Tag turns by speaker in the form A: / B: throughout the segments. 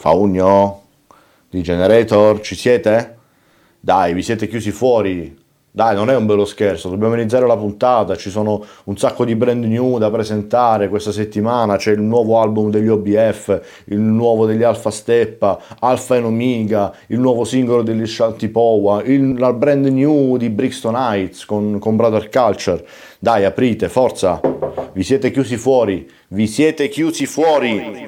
A: Faugno? Di Generator, ci siete? Dai, vi siete chiusi fuori? Dai, non è un bello scherzo, dobbiamo iniziare la puntata, ci sono un sacco di brand new da presentare questa settimana, c'è il nuovo album degli OBF, il nuovo degli Alpha Steppa, Alpha and Omega, il nuovo singolo degli Shantipowa, la brand new di Brixton Heights con Brother Culture. Dai, aprite, forza, vi siete chiusi fuori, vi siete chiusi fuori.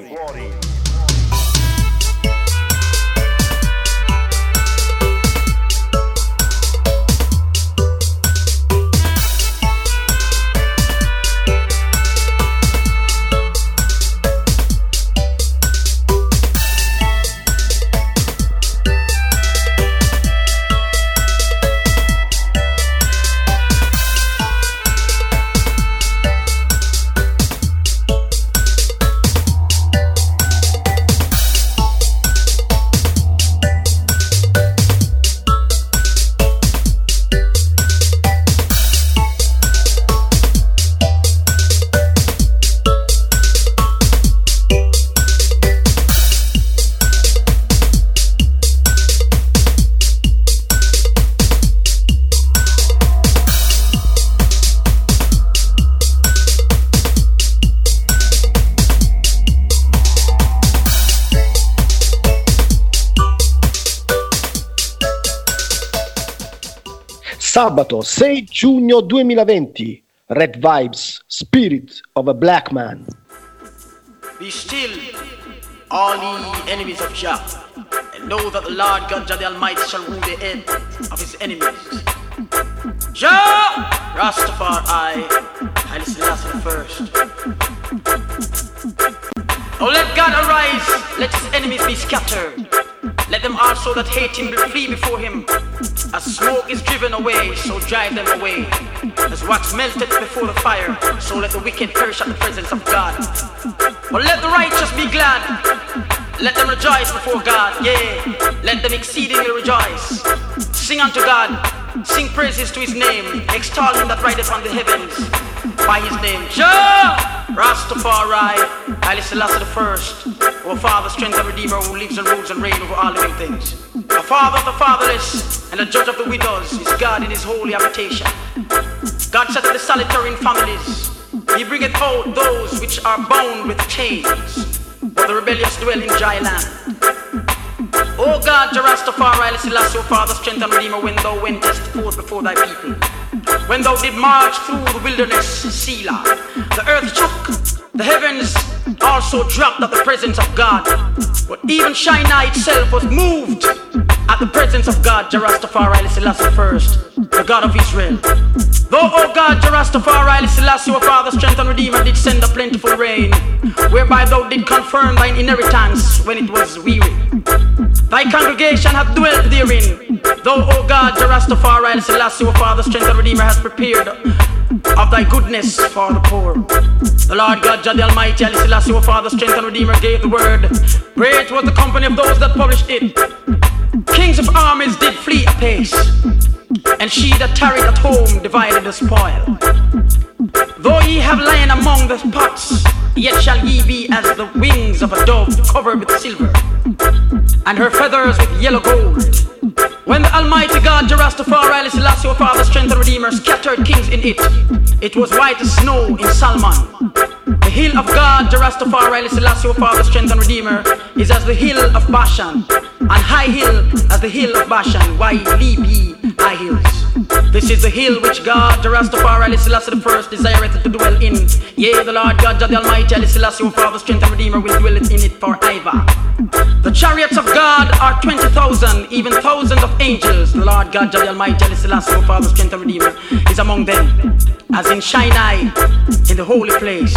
B: Sabato 6 giugno 2020, Red Vibes, Spirit of a Black Man.
C: Be still, all ye enemies of Jah, and know that the Lord God Jah the Almighty shall rule the head of his enemies. Jah, Rastafari, Haile Selassie the first. Oh, let God arise, let his enemies be scattered. Let them also that hate him flee before him. As smoke is driven away, so drive them away. As wax melted before the fire, so let the wicked perish at the presence of God. But let the righteous be glad. Let them rejoice before God, yea, let them exceedingly rejoice. Sing unto God, sing praises to his name, extol him that rideth on the heavens by his name. Jah, Rastafari, Haile Selassie the first, our Father, strength and Redeemer, who lives and rules and reigns over all living things. The Father of the fatherless and the Judge of the widows is God in his holy habitation. God setteth the solitary in families. He bringeth out those which are bound with chains, but the rebellious dwell in dry land. O God, Jah Rastafari, Haile Selassie, O Father, strength and Redeemer, when thou wentest forth before thy people, when thou did march through the wilderness, Selah, the earth shook, the heavens also dropped at the presence of God. But even Sinai itself was moved at the presence of God, Jah Rastafari, Haile Selassie first, the God of Israel. Though, O God, Jah Rastafari, Haile Selassie, O Father, strength and Redeemer, did send a plentiful rain, whereby thou did confirm thine inheritance when it was weary. Thy congregation hath dwelt therein. Thou, O God, Jah Rastafari, Haile Selassie, O Father, strength and Redeemer, hast prepared of thy goodness for the poor. The Lord God, Jah the Almighty, Haile Selassie, O Father, strength and Redeemer, gave the word. Great was the company of those that published it. Kings of armies did flee apace, and she that tarried at home divided the spoil. Though ye have lain among the pots, yet shall ye be as the wings of a dove covered with silver, and her feathers with yellow gold. When the Almighty God, Jah Rastafari, Haile Selassie, O Father, strength and Redeemer, scattered kings in it, it was white as snow in Salmon. The hill of God, Jah Rastafari, Haile Selassie, O Father, strength and Redeemer, is as the hill of Bashan, and high hill as the hill of Bashan. Why leap ye high hills? This is the hill which God, Jah Rastafari, Haile Selassie the first, desireth to dwell in. Yea, the Lord God, Jah the Almighty, Haile Selassie, O Father, strength and Redeemer, will dwell in it forever. The chariots of God are 20,000, even thousands of angels. The Lord God, Jah the Almighty, Haile Selassie, O Father, strength and Redeemer, is among them, as in Sinai, in the holy place.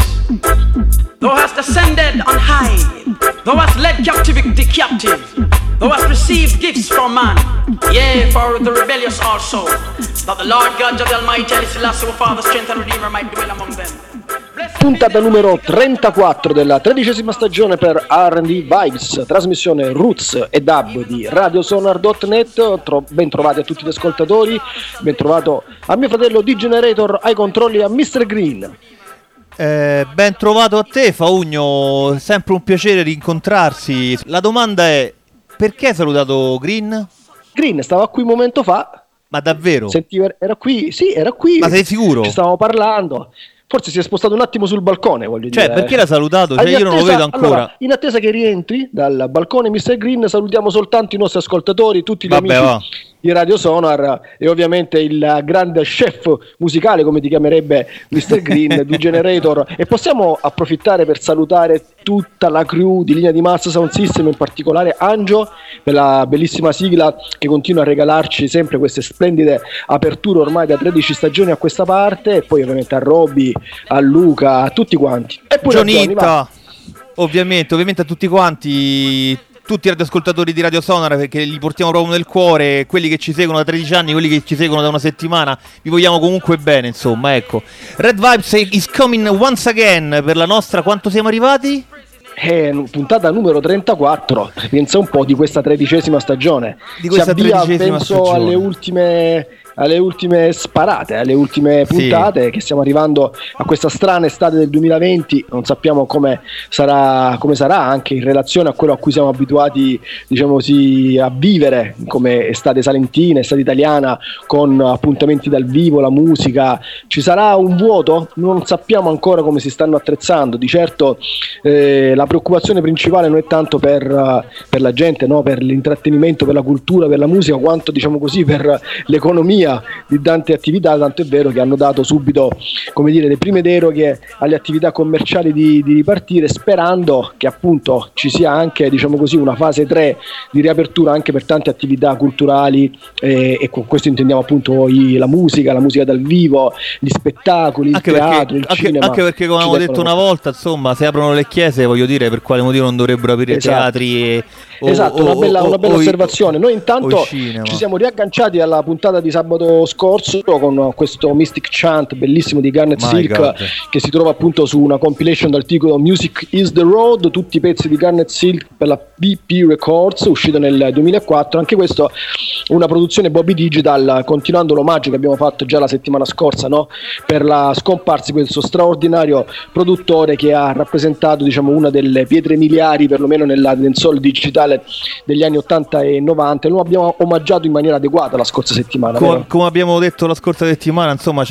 C: Thou hast ascended on high, thou hast led captivity captive, thou hast received gifts from man, yea, for the rebellious also, that the Lord God, Jah the Almighty, Haile Selassie, O Father, strength and Redeemer, might dwell among them.
B: Puntata numero 34 della 13ª stagione per R&D Vibes, trasmissione Roots e Dub di radiosonar.net. Ben trovati a tutti gli ascoltatori, ben trovato a mio fratello D-Generator ai controlli, a Mr. Green.
D: Ben trovato a te, Faugno, sempre un piacere rincontrarsi. La domanda è: perché hai salutato Green?
B: Green stava qui un momento fa.
D: Ma davvero?
B: Sentivo, era qui, sì, era qui.
D: Ma sei sicuro?
B: Ci stavamo parlando. Forse si è spostato un attimo sul balcone, voglio dire.
D: Cioè, perché l'ha salutato? Cioè, io non lo vedo ancora.
B: Allora, in attesa che rientri dal balcone Mr. Green, salutiamo soltanto i nostri ascoltatori, tutti gli amici di Radio Sonar e ovviamente il grande chef musicale, come ti chiamerebbe Mr. Green, di Generator. E possiamo approfittare per salutare tutta la crew di Linea di Massa Sound System, in particolare Angio, per la bellissima sigla che continua a regalarci sempre queste splendide aperture ormai da 13 stagioni a questa parte, e poi ovviamente a Robby, a Luca, a tutti quanti. E poi
D: Gionitta, ovviamente a tutti quanti, tutti i radioascoltatori di Radio Sonar, perché li portiamo proprio nel cuore, quelli che ci seguono da 13 anni, quelli che ci seguono da una settimana, vi vogliamo comunque bene, insomma, ecco. Red Vibes is coming once again per la nostra, quanto siamo arrivati?
B: Puntata numero 34, pensa un po' di questa 13ª stagione.
D: Di questa
B: si avvia,
D: 13ª
B: penso,
D: stagione.
B: alle ultime sparate, alle ultime puntate, sì. Che stiamo arrivando a questa strana estate del 2020, non sappiamo come sarà anche in relazione a quello a cui siamo abituati, diciamo così, a vivere come estate salentina, estate italiana, con appuntamenti dal vivo, la musica. Ci sarà un vuoto? Non sappiamo ancora come si stanno attrezzando. Di certo la preoccupazione principale non è tanto per la gente, no? Per l'intrattenimento, per la cultura, per la musica, quanto, diciamo così, per l'economia di tante attività, tanto è vero che hanno dato subito, come dire, le prime deroghe alle attività commerciali di ripartire, sperando che appunto ci sia anche, diciamo così, una fase 3 di riapertura anche per tante attività culturali, e con questo intendiamo appunto la musica dal vivo, gli spettacoli, il teatro, il cinema.
D: Anche perché, come avevo detto una volta, insomma, se aprono le chiese, voglio dire, per quale motivo non dovrebbero aprire teatri
B: una bella osservazione. Noi intanto ci siamo riagganciati alla puntata di sabato scorso con questo Mystic Chant bellissimo di Garnet Silk, che si trova appunto su una compilation dal titolo Music is the Road, tutti i pezzi di Garnet Silk per la BP Records, uscito nel 2004. Anche questo una produzione Bobby Digital, continuando l'omaggio che abbiamo fatto già la settimana scorsa, no? Per la scomparsa di questo straordinario produttore che ha rappresentato, diciamo, una delle pietre miliari perlomeno nella dancehall digitale degli anni 80 e 90. Lo abbiamo omaggiato in maniera adeguata la scorsa settimana.
D: Come abbiamo detto la scorsa settimana, insomma,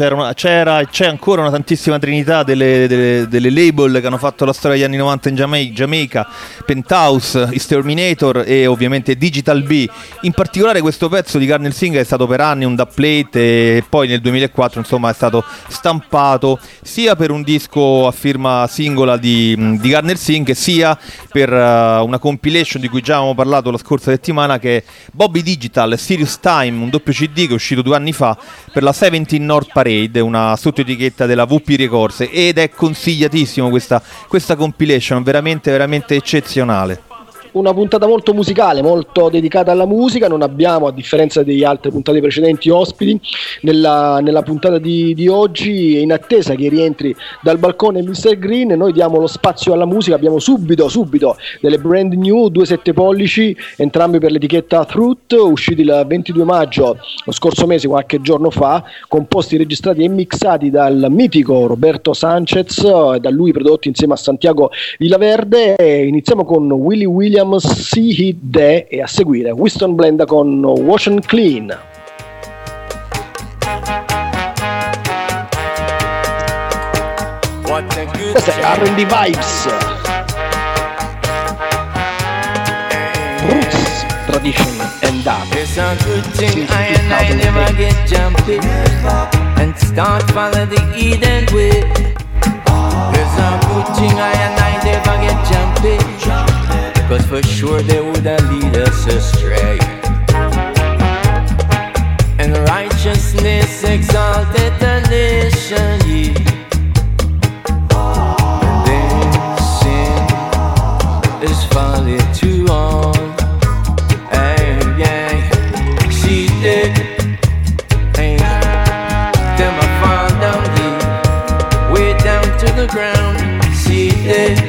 D: c'è ancora una tantissima trinità delle label che hanno fatto la storia degli anni 90 in Giamaica: Penthouse, Exterminator e ovviamente Digital B. In particolare questo pezzo di Garnet Silk è stato per anni un dubplate, e poi nel 2004 insomma è stato stampato sia per un disco a firma singola di Garnet Silk, sia per una compilation di cui già avevamo parlato la scorsa settimana, che è Bobby Digital Serious Time, un doppio CD che è uscito 2 anni fa per la 17 North Parade, una sottoetichetta della VP Records, ed è consigliatissimo questa compilation, veramente veramente eccezionale.
B: Una puntata molto musicale, molto dedicata alla musica. Non abbiamo, a differenza degli altre puntate precedenti, ospiti nella puntata di oggi. In attesa che rientri dal balcone Mr. Green, noi diamo lo spazio alla musica. Abbiamo subito delle brand new, 2 pollici, entrambi per l'etichetta Truth, usciti il 22 maggio lo scorso mese, qualche giorno fa, composti, registrati e mixati dal mitico Roberto Sanchez, da lui prodotti insieme a Santiago Villaverde. Iniziamo con Willie Williams, See It There, e a seguire Winston Blenda con Wash and Clean. Questa è R&B Vibes, Roots, Tradition and Dub.
E: It's a good thing I never get jumpy and start follow the Eden way. It's a good thing I never get jumpy, 'cause for sure they would lead us astray. And righteousness exalted the nation, yeah. And then sin is folly to all. Hey, yeah. See that? Hey, them I fall down deep, way down to the ground. See that?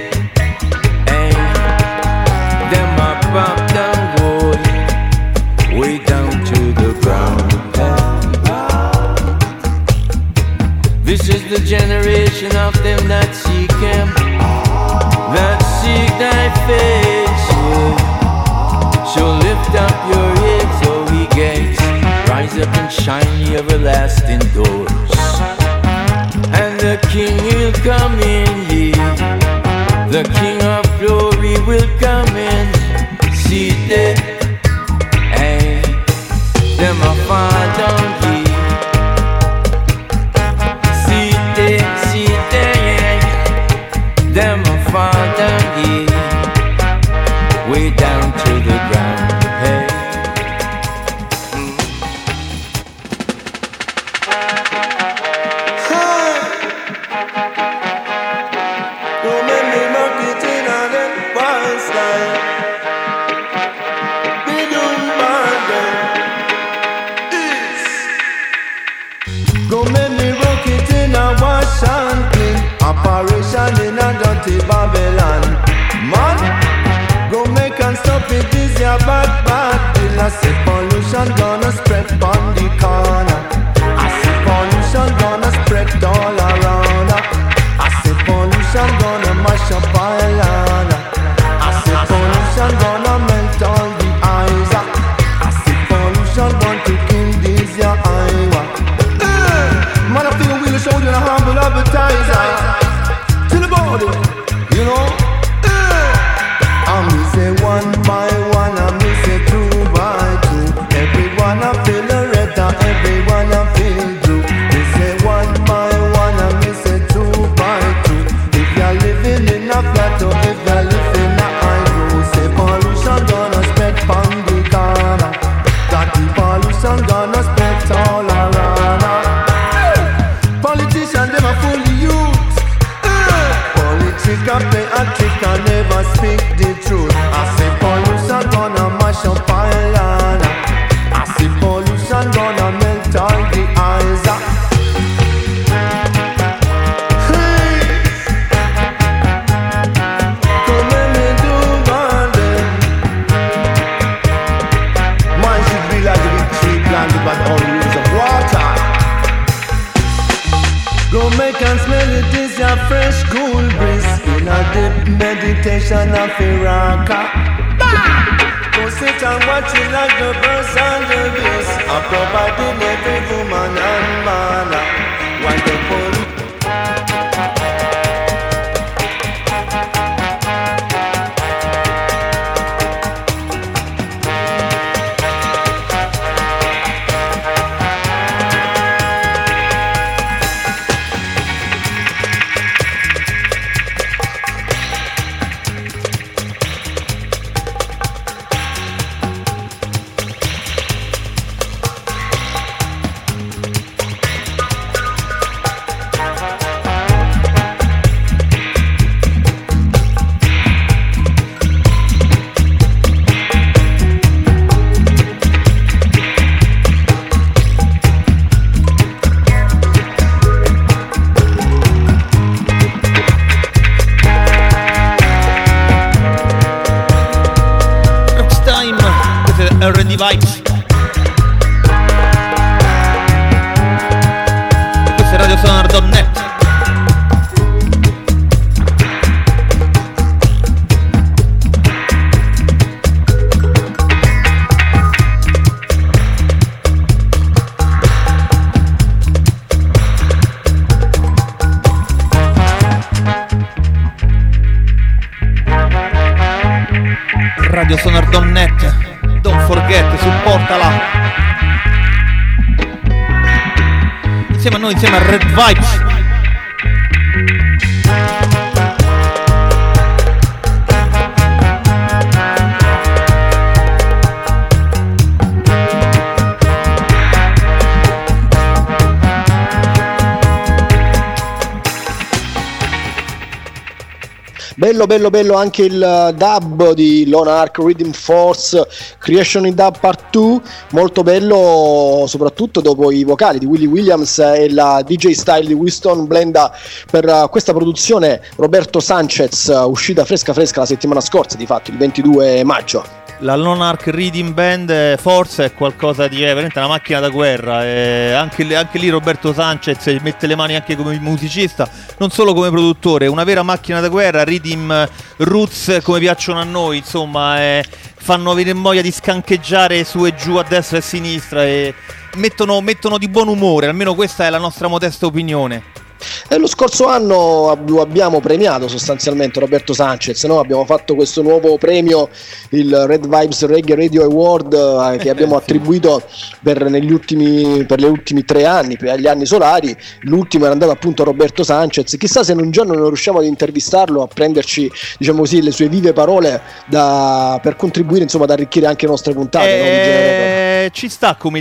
E: Up down boy, way down to the ground. This is the generation of them that face shall lift up your heads, O ye gates. Rise up and shine, ye everlasting doors. And the King will come in, ye. The King of glory will come in. See them, hey, them a fall down, ye. See them, them a fall down, ye. Way down to the ground, hey.
F: Operation in a dirty Babylon. Man, go make and stop it, this your bad bill. I say pollution gonna spread on the corner. I say pollution gonna spread all around. I say pollution gonna mash up Ireland. I say pollution gonna melt all the eyes. I say pollution gonna to kill this your Iowa. Man, I feel we'll show you the humble advertiser. You know, I me say one by one, I me say two by two. Everyone I feel a red, everyone I feel blue. Me say one by one, I me say two by two. If you're living in a flat or if you're living in a high road, say pollution gonna spread from the corner. That the pollution gonna spread all around. Politicians, them a fool the youth. Trick and play a trick and never speak the truth. I say pollution gonna mash up Ireland. I say pollution gonna melt all the eyes. Hey, come let me do garden. Man should be like a big tree planted by all rivers of water. Go make and smell it, this your fresh cool breeze. In a deep meditation of Iraka. Go sit and watch it like the birds and the bees. I providing every woman and man. While the
D: R&D Vibes. E questo è radiosonar.net. radiosonar.net. Don't forget, supportala. Insieme a noi, insieme a Red Vibes.
B: Bello anche il dub di Lone Ark Rhythm Force, Creation in Dub Part 2, molto bello soprattutto dopo i vocali di Willie Williams e la DJ style di Winston Blenda per questa produzione Roberto Sanchez, uscita fresca la settimana scorsa, di fatto il 22 maggio.
D: La Lone Ark Reading Band forse è qualcosa di veramente una macchina da guerra, anche lì Roberto Sanchez mette le mani anche come musicista, non solo come produttore, una vera macchina da guerra, Reading Roots come piacciono a noi, insomma, fanno venire voglia di scancheggiare su e giù a destra e a sinistra e mettono di buon umore, almeno questa è la nostra modesta opinione.
B: Lo scorso anno lo abbiamo premiato sostanzialmente Roberto Sanchez, no? Abbiamo fatto questo nuovo premio, il Red Vibes Reggae Radio Award, che abbiamo attribuito per gli ultimi 3 anni, per gli anni solari. L'ultimo era andato appunto a Roberto Sanchez. Chissà se un giorno non riusciamo ad intervistarlo, a prenderci, diciamo così, le sue vive parole per contribuire, insomma, ad arricchire anche le nostre puntate, no?
D: Ci sta come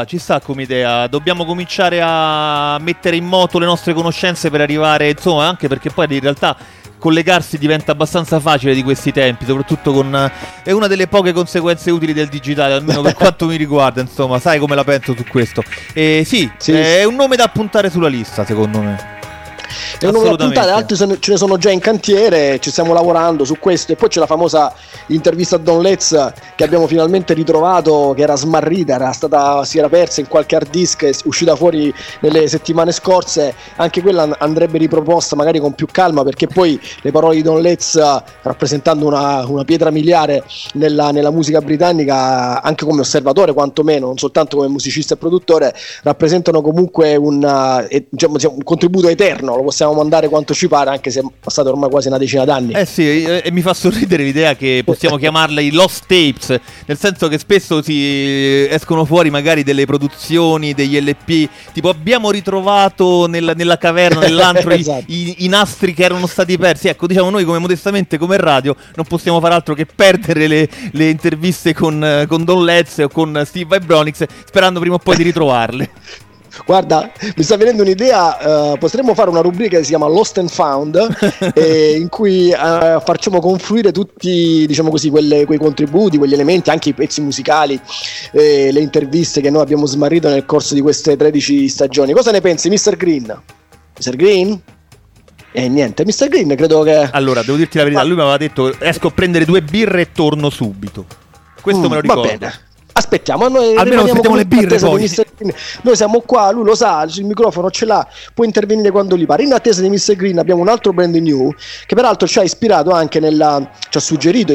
D: idea. Dobbiamo cominciare a mettere in moto le nostre conoscenze per arrivare, insomma, anche perché poi in realtà collegarsi diventa abbastanza facile di questi tempi, soprattutto è una delle poche conseguenze utili del digitale, almeno per quanto mi riguarda, insomma, sai come la penso su questo. Sì, è un nome da appuntare sulla lista, secondo me.
B: È una nuova puntata, altri ce ne sono già in cantiere, ci stiamo lavorando su questo. E poi c'è la famosa intervista a Don Letts che abbiamo finalmente ritrovato, che era smarrita, si era persa in qualche hard disk, è uscita fuori nelle settimane scorse. Anche quella andrebbe riproposta magari con più calma, perché poi le parole di Don Letts, rappresentando una pietra miliare nella musica britannica, anche come osservatore quantomeno, non soltanto come musicista e produttore, rappresentano comunque un contributo eterno. Lo possiamo mandare quanto ci pare, anche se è passata ormai quasi una decina d'anni.
D: Sì, e mi fa sorridere l'idea che possiamo chiamarle i lost tapes, nel senso che spesso si escono fuori magari delle produzioni, degli LP, tipo abbiamo ritrovato nella caverna, nell'antro esatto. i nastri che erano stati persi. Ecco, diciamo, noi come modestamente come radio non possiamo fare altro che perdere le interviste con Don Letts o con Steve Vibronix, sperando prima o poi di ritrovarle.
B: Guarda, mi sta venendo un'idea, potremmo fare una rubrica che si chiama Lost and Found, in cui facciamo confluire tutti, diciamo così, quei contributi, quegli elementi, anche i pezzi musicali, le interviste che noi abbiamo smarrito nel corso di queste 13 stagioni. Cosa ne pensi, Mr. Green? Mr. Green? Niente, Mr. Green credo che...
D: Allora, devo dirti la verità, lui mi aveva detto esco a prendere 2 birre e torno subito. Questo me lo ricordo. Va bene.
B: Aspettiamo, noi
D: almeno aspettiamo le birre poi.
B: Noi siamo qua, lui lo sa, il microfono ce l'ha, può intervenire quando gli pare. In attesa di Mr. Green abbiamo un altro brand new che peraltro ci ha ispirato anche ci ha suggerito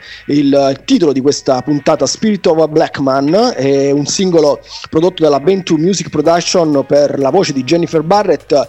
B: il titolo di questa puntata, Spirit of a Black Man, è un singolo prodotto dalla Bantu Music Production per la voce di Jennifer Barrett,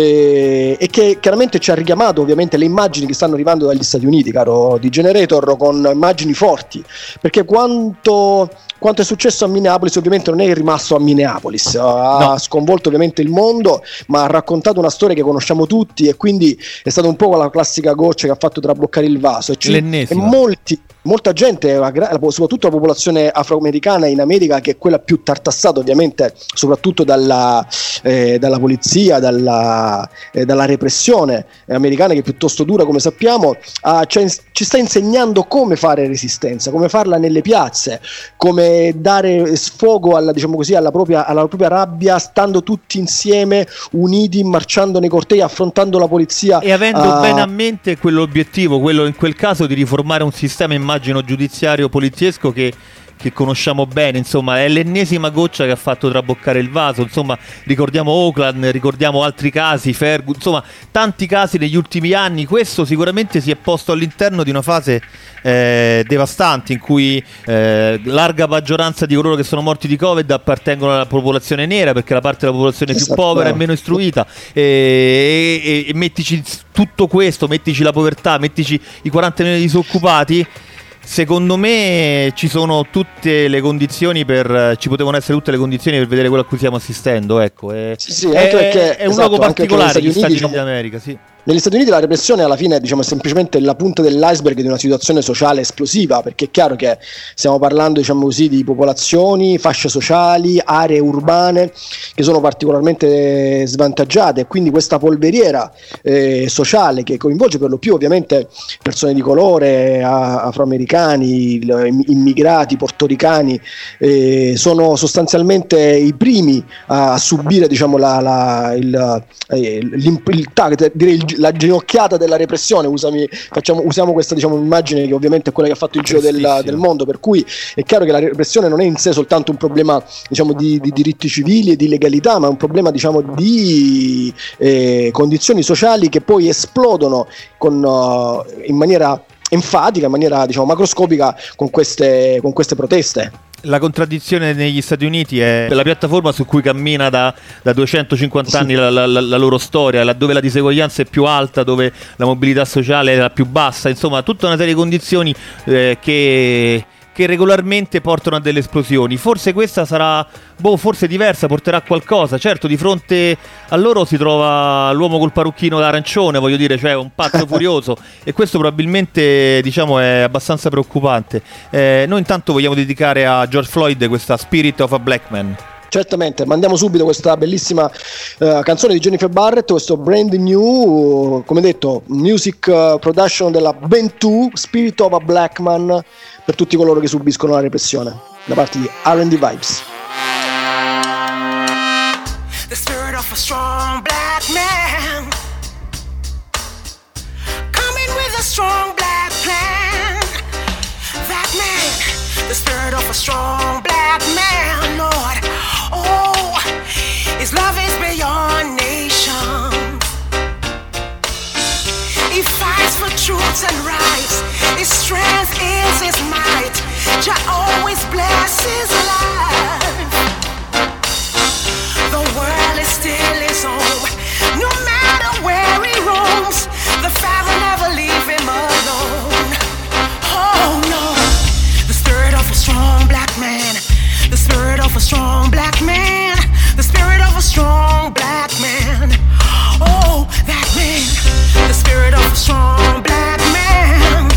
B: e che chiaramente ci ha richiamato ovviamente le immagini che stanno arrivando dagli Stati Uniti, caro D-Generator, con immagini forti, perché quanto è successo a Minneapolis ovviamente non è rimasto a Minneapolis, ha sconvolto ovviamente il mondo, ma ha raccontato una storia che conosciamo tutti, e quindi è stata un po' la classica goccia che ha fatto traboccare il vaso, e molta gente, soprattutto la popolazione afroamericana in America, che è quella più tartassata ovviamente soprattutto dalla polizia, dalla repressione americana, che è piuttosto dura come sappiamo, ci sta insegnando come fare resistenza, come farla nelle piazze, come dare sfogo alla propria rabbia, stando tutti insieme, uniti, marciando nei cortei, affrontando la polizia
D: e avendo bene a mente quell'obiettivo, quello in quel caso di riformare un sistema, immagino, giudiziario poliziesco che conosciamo bene. Insomma, è l'ennesima goccia che ha fatto traboccare il vaso. Insomma, ricordiamo Oakland, ricordiamo altri casi, Ferguson, insomma tanti casi negli ultimi anni. Questo sicuramente si è posto all'interno di una fase devastante, in cui larga maggioranza di coloro che sono morti di Covid appartengono alla popolazione nera, perché la parte della popolazione più povera e meno istruita, e mettici tutto questo, mettici la povertà, mettici i 40 milioni di disoccupati. Secondo me ci sono tutte le condizioni ci potevano essere tutte le condizioni per vedere quello a cui stiamo assistendo, ecco.
B: Sì, anche perché
D: è un luogo particolare gli Stati Uniti d'America, sì.
B: Negli Stati Uniti la repressione alla fine, diciamo, è semplicemente la punta dell'iceberg di una situazione sociale esplosiva, perché è chiaro che stiamo parlando, diciamo così, di popolazioni, fasce sociali, aree urbane che sono particolarmente svantaggiate, e quindi questa polveriera sociale, che coinvolge per lo più ovviamente persone di colore, afroamericani, immigrati, portoricani, sono sostanzialmente i primi a subire, diciamo, il target, direi la ginocchiata della repressione, usiamo questa, diciamo, immagine che ovviamente è quella che ha fatto il giro del mondo, per cui è chiaro che la repressione non è in sé soltanto un problema, diciamo, di diritti civili e di legalità, ma è un problema, diciamo, di condizioni sociali che poi esplodono in maniera enfatica, in maniera, diciamo, macroscopica con queste proteste.
D: La contraddizione negli Stati Uniti è la piattaforma su cui cammina da 250 anni la loro storia, dove la diseguaglianza è più alta, dove la mobilità sociale è la più bassa, insomma tutta una serie di condizioni che regolarmente portano a delle esplosioni. Forse questa sarà, forse diversa, porterà a qualcosa. Certo, di fronte a loro si trova l'uomo col parrucchino d'arancione, voglio dire, cioè un pazzo furioso, e questo probabilmente, diciamo, è abbastanza preoccupante. Noi intanto vogliamo dedicare a George Floyd questa Spirit of a Black Man.
B: Certamente, mandiamo subito questa bellissima canzone di Jennifer Barrett, questo brand new, come detto, music production della Bantu, Spirit of a Black Man, per tutti coloro che subiscono la repressione, da parte di R&D Vibes.
G: The spirit of a strong black man, coming with a strong black plan. That man, the spirit of a strong black man, Lord. Oh, his love is beyond nations. He fights for truth and rights. His strength is his might. Jah always blesses life. The world is still his home. No matter where he roams, the Father never leave him alone. Oh no, the spirit of a strong black man. The spirit of a strong black man. The spirit of a strong black man. Oh, that man. The spirit of a strong black man.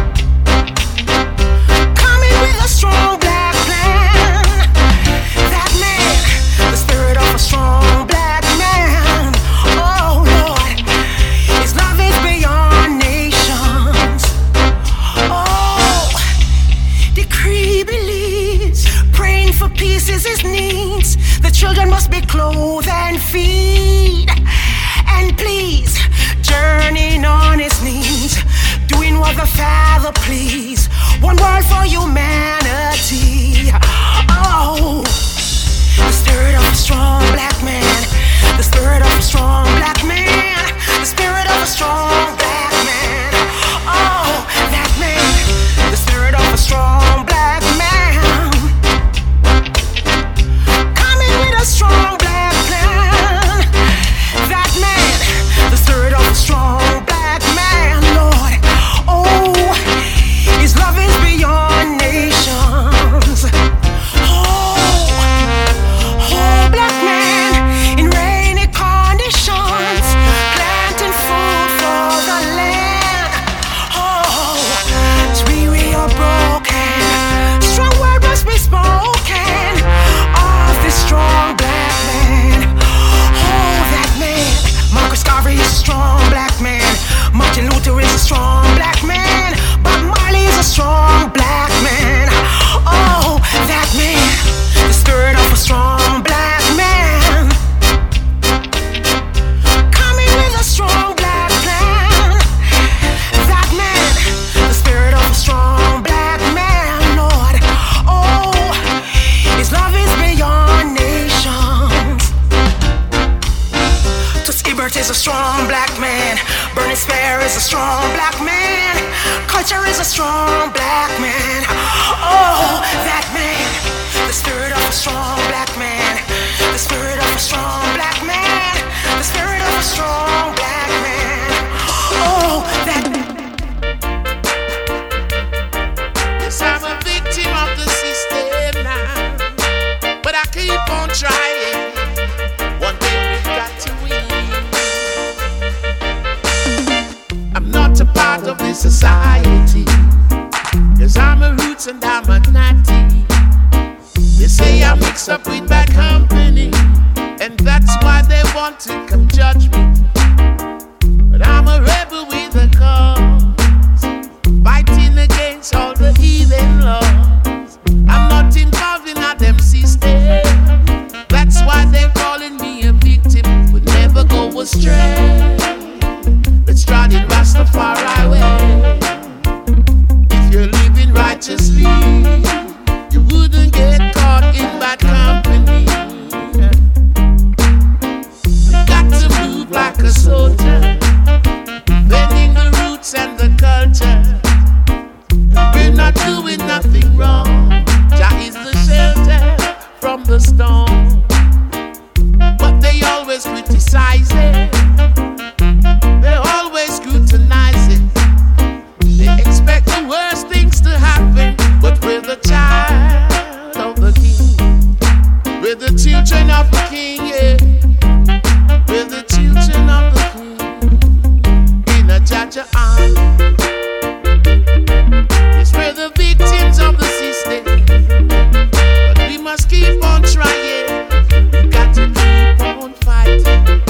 G: Coming with a strong black plan. That man. The spirit of a strong black man. Oh, Lord. His love is beyond nations. Oh, decree believes. Praying for peace is his needs. The children must be clothed and feed. And please, journeying on his knees, doing what the Father please. One world for humanity. Oh, the spirit of a strong black man. The spirit of a strong black man. The spirit of a strong black man. Oh, that man. The spirit of a strong black man. Coming with a strong black plan. That man. The spirit of a strong black man, Lord. Oh, his love is beyond nations. Oh, black man in rainy conditions, planting food for the land. Oh, weary or broken, strong word must be spoken of this strong black man. Oh, that man. Marcus Garvey is a strong black man. Martin Luther is a strong black man. Bob Marley is a strong black man. Oh, that man. The spirit of a strong black man. Coming with a strong black plan. That man. The spirit of a strong black man, Lord. Oh, his love is beyond nations. Toots Hibbert is a strong black man. Bernie Spare is a strong black man. Culture is a strong black man. Oh, that man. The spirit of a strong black man. The spirit of a strong black man. The spirit of a strong black man. Oh, that man.
H: Yes, I'm a victim of the system now, but I keep on trying. One day we've got to win. I'm not a part of this society, 'cause I'm a roots and I'm a natty. They say I mix up with bad company, and that's why they want to come judge me. But I'm a rebel with a cause, fighting against all the heathen laws. I'm not involved in a them system. That's why they're calling me a victim, would never go astray. righteously, you wouldn't get caught in bad company. You got to move like a soldier, bending the roots and the culture. We're not doing nothing wrong. Jah is the shelter from the storm. But they always criticize it. They always scrutinize it. They expect the worst things to happen. But we're the child of the king. We're the children of the king, yeah. We're the children of the king. In a Jaja army. Yes, we're the victims of the system. But we must keep on trying. We got to keep on fighting.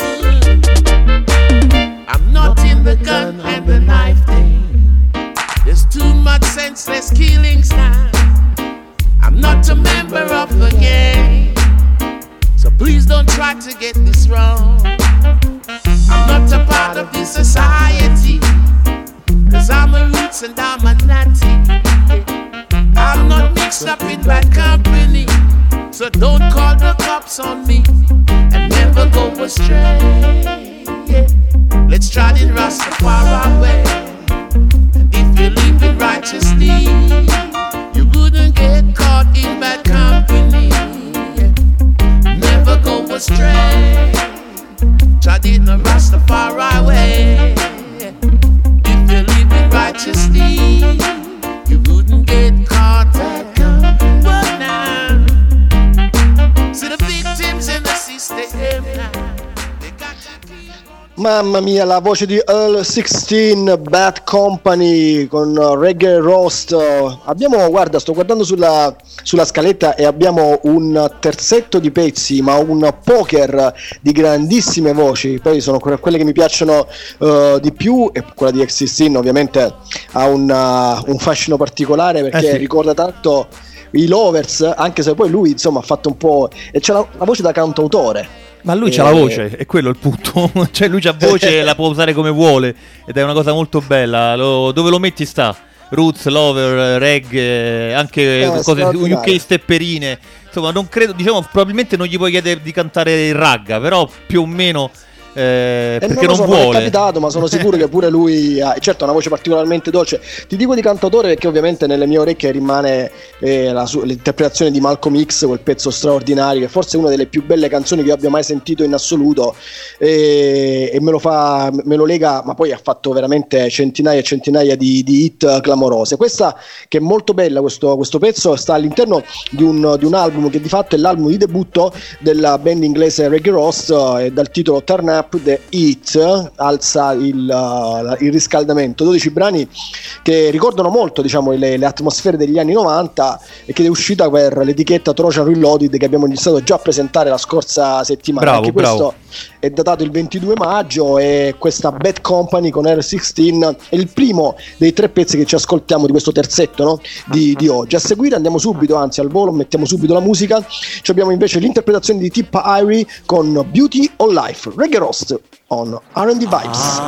H: I'm not in the gun and the knife thing. There's too much senseless killings now. I'm not a member of the gang, so please don't try to get this wrong. I'm not a part of this society, 'cause I'm a roots and I'm a natty. I'm not mixed up in bad company, so don't call the cops on me and never go astray. Yeah. Let's try it Rastafari way. And if you live it righteously, you wouldn't get caught in bad company. Yeah. Never go astray. Try it the Rastafari way. If you live it righteously, you wouldn't get caught bad company. But now, see the victims in the system now. They got to keep on.
B: Mamma mia, la voce di Earl 16, Bad Company con Reggae Roast. Abbiamo, guarda, sto guardando sulla scaletta e abbiamo un terzetto di pezzi, ma un poker di grandissime voci. Poi sono quelle che mi piacciono di più, e quella di X16 ovviamente ha un fascino particolare perché
D: sì.
B: ricorda tanto i Lovers, anche se poi lui insomma ha fatto un po', e c'è la voce da cantautore.
D: Ma lui c'ha la voce, è quello il punto. Cioè lui c'ha voce e la può usare come vuole, ed è una cosa molto bella. Dove lo metti sta? Roots, Lover, reggae, anche cose UK stepperine. Insomma, non credo, diciamo, probabilmente non gli puoi chiedere di cantare il ragga, però più o meno perché non vuole. Non è
B: capitato, ma sono sicuro che pure lui ha, certo, una voce particolarmente dolce. Ti dico di cantautore perché ovviamente nelle mie orecchie rimane l'interpretazione di Malcolm X, quel pezzo straordinario, che forse è una delle più belle canzoni che io abbia mai sentito in assoluto, e me lo lega, ma poi ha fatto veramente centinaia e centinaia di hit clamorose. Questa, che è molto bella, questo pezzo sta all'interno di un album che di fatto è l'album di debutto della band inglese Reggae Roast, dal titolo Turn Up the Heat, alza il riscaldamento. 12 brani che ricordano molto, diciamo, le atmosfere degli anni 90, e che è uscita per l'etichetta Trojan Reloaded, che abbiamo iniziato già a presentare la scorsa settimana.
D: Bravo,
B: anche questo è datato il 22 maggio, e questa Bad Company con R16 è il primo dei 3 pezzi che ci ascoltiamo di questo terzetto, no? di oggi. A seguire andiamo subito, anzi al volo mettiamo subito la musica. Ci abbiamo invece l'interpretazione di Tippa Irie con Beauty or Life, Reggae Roast on R&D Vibes.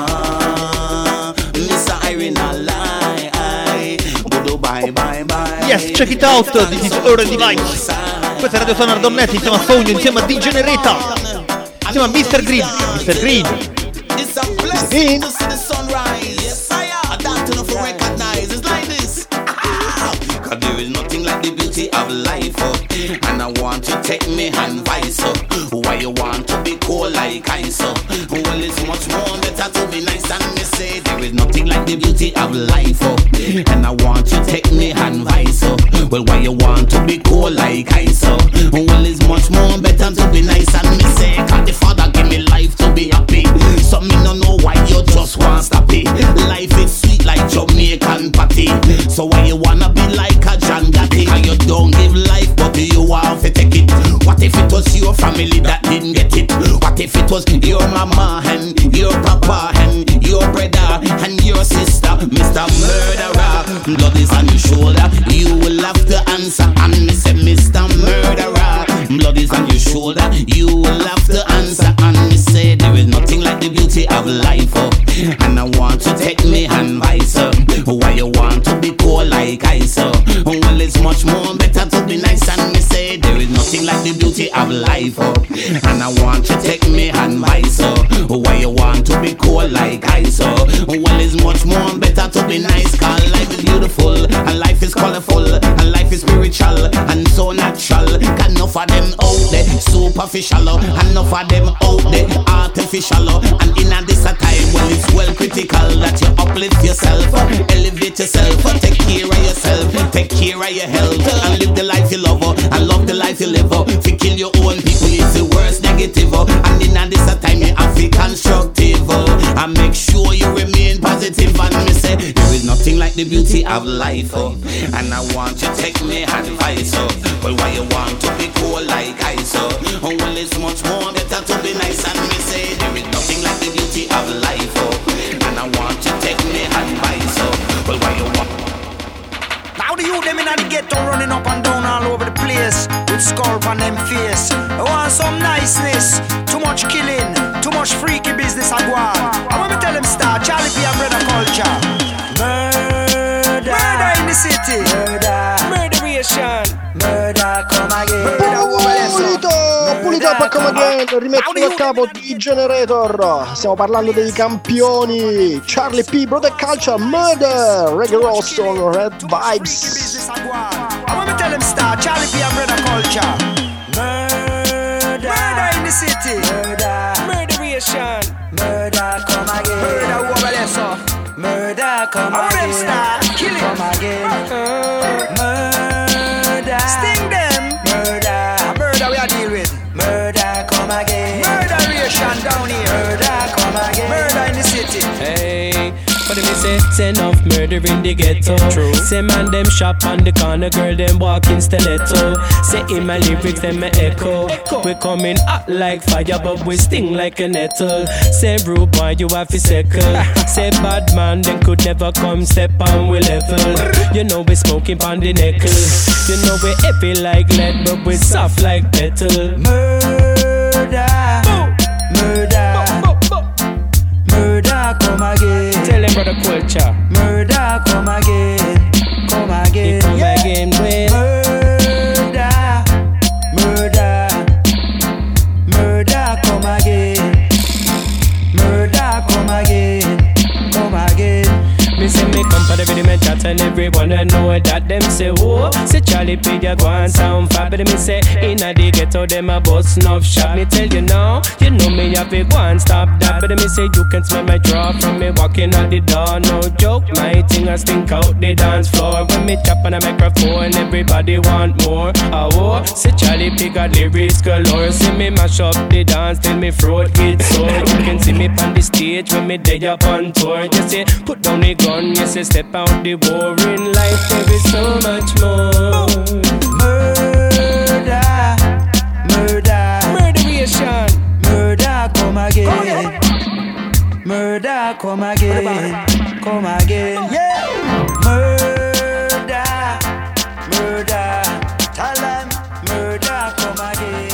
D: Yes, check it out, this is R&D Vibes. Questa è Radio Sonar.net insieme a Fogno, insieme a DJ Generata, insieme a Mr. Green. Mr. Green.
I: There is nothing like the beauty of life, and I want to take me hand vice. Why you want to be cold like ice? Well, it's much more better to be nice, and me say there is nothing like the beauty of life, and I want to take me hand vice. Well, why you want to be cold like ice? Well, it's much more better to be nice, and me say, 'cause the Father give me life to be happy. So me no know why you just want to be. Life is sweet like Jamaican patty. So why you wanna be like a John Gotti? And you don't give life, but you want to take it. What if it was your family that didn't get it? What if it was your mama and your papa and your brother and your sister? Mr. Murderer, blood is on your shoulder, you will have to answer. And me say, Mr. Murderer, blood is on your shoulder, you will have to answer. And me say, there is nothing like the beauty of life, and I want to take me hand vice. Why you want to be cold like like I so. Well, it's much more better to be nice, and me say there is nothing like the beauty of life, oh. And I want you to take me advice, oh. Why you want to be cool like I so? Well, it's much more better to be nice, cause life is beautiful, and life is colorful, and life is spiritual, and so natural. Got enough of them out there superficial, and enough of them out there artificial, and in a this a time when it's well critical that you uplift yourself, elevate yourself, take care of yourself, take care of your health, and live the life you love, and love the life you live. If you kill your own people, it's the worst negative, and in a this a time you have to be constructive, and make sure you remain positive. And me say there is nothing like the beauty of life, and I want you to take me advice, well, why you want to be cool like I so? Well, it's much more better to be nice, and me say there is nothing like the beauty of life, and I want you to take me advice, well, why you want.
J: Now the youth them in the ghetto running up and down all over the place with skull on them face. I want some niceness, too much killing, too much freaky business I go on. I want to tell them start Charlie P and Brother Culture. Murder, murder in the city, murder, murderation, murder come again.
B: Pulito up come again, rimetto da capo di Generator. Stiamo parlando dei campioni Charlie P, Brother Culture, Murder, Reggae Ross on Red Vibes.
J: I want to tell them start Charlie P and Brother Culture. Murder, murder in the city, murder, murderation, murder come again. Murder over there, so murder come again. Start killing, come again. Murder, sting them, murder, murder we are deal with. Murder come again. Murderation down here. Murder come again. Murder in the city.
K: Hey, but me say enough murder in the ghetto. True. Say man them shop on the corner, girl them walk in stiletto. Say in my lyrics them me echo. We coming hot like fire, but we sting like a nettle. Say rude boy you have to circle. Say bad man them could never come step on we level. You know we smoking on the nickel. You know we heavy like lead, but we soft like metal.
J: Murder, murder, murder come again.
K: Tell them Brother Culture.
J: Murder come again, come again,
K: come again.
J: Murder, murder, murder come again. Murder come again, come again. Me say me come for the rhythm and chat and everyone I know that them say whoa. Say Charlie P ya go and sound fab, but me say inna the ghetto them a bust enough shot. Me tell you now, you know me have to go and stop that. But me say you can smell my draw from me walking out the door. No joke, my thing I stink out the dance floor. When me chop on a microphone, everybody want more. Oh, say Charlie P got lyrics galore. See me mash up the dance till me throat gets sore. You can see me on the stage when me day up on tour. You say put down the gun. Yes, I step out the boring life. There is so much more. Murder, murder, murderation, murder come again. Murder come again, come again. Yeah. Murder, murder, tell them murder come again.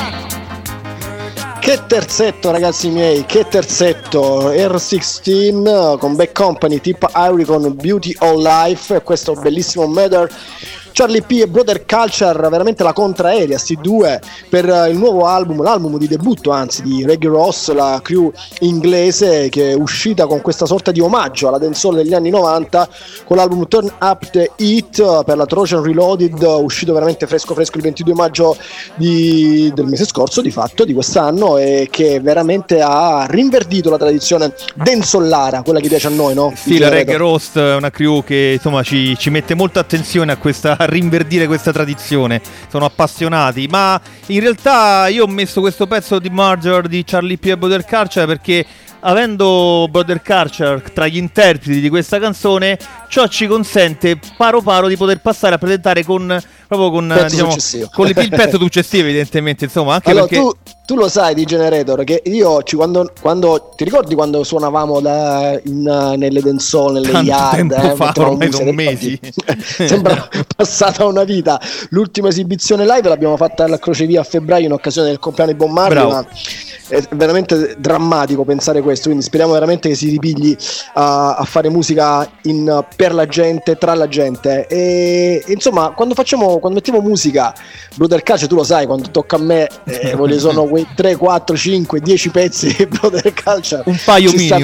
B: Che terzetto ragazzi miei, che terzetto. R16 con Back Company, Tip Ivory con Beauty of Life, e questo bellissimo Murder, Charlie P e Brother Culture, veramente la contraerea sti due per il nuovo album, l'album di debutto anzi di Reggae Ross, la crew inglese che è uscita con questa sorta di omaggio alla dancehall degli anni 90 con l'album Turn Up the Heat per la Trojan Reloaded, uscito veramente fresco il 22 maggio del mese scorso, di fatto di quest'anno, e che veramente ha rinverdito la tradizione dancehallara, quella che piace a noi, no?
D: Sì, la Reggae Ross è una crew che insomma ci mette molta attenzione a rinverdire questa tradizione, sono appassionati, ma in realtà io ho messo questo pezzo di Murder di Charlie P e Brother Culture perché avendo Brother Culture tra gli interpreti di questa canzone, ciò ci consente paro paro di poter passare a presentare con proprio con, diciamo, con il pezzo successivo, evidentemente, insomma, anche
B: allora,
D: perché
B: tu lo sai di Generator che io quando ti ricordi quando suonavamo nelle dancehall, nelle
D: tanto
B: yard,
D: tempo fa, ormai sono mesi.
B: Sembra passata una vita. L'ultima esibizione live l'abbiamo fatta alla Crocevia a febbraio in occasione del compleanno di Bob Marley, ma è veramente drammatico pensare questo, quindi speriamo veramente che si ripigli a fare musica per la gente, tra la gente, e insomma quando mettiamo musica, Brother Culture, tu lo sai, quando tocca a me voglio sono quei 3, 4, 5, 10 pezzi di Brother Culture,
D: un paio minimo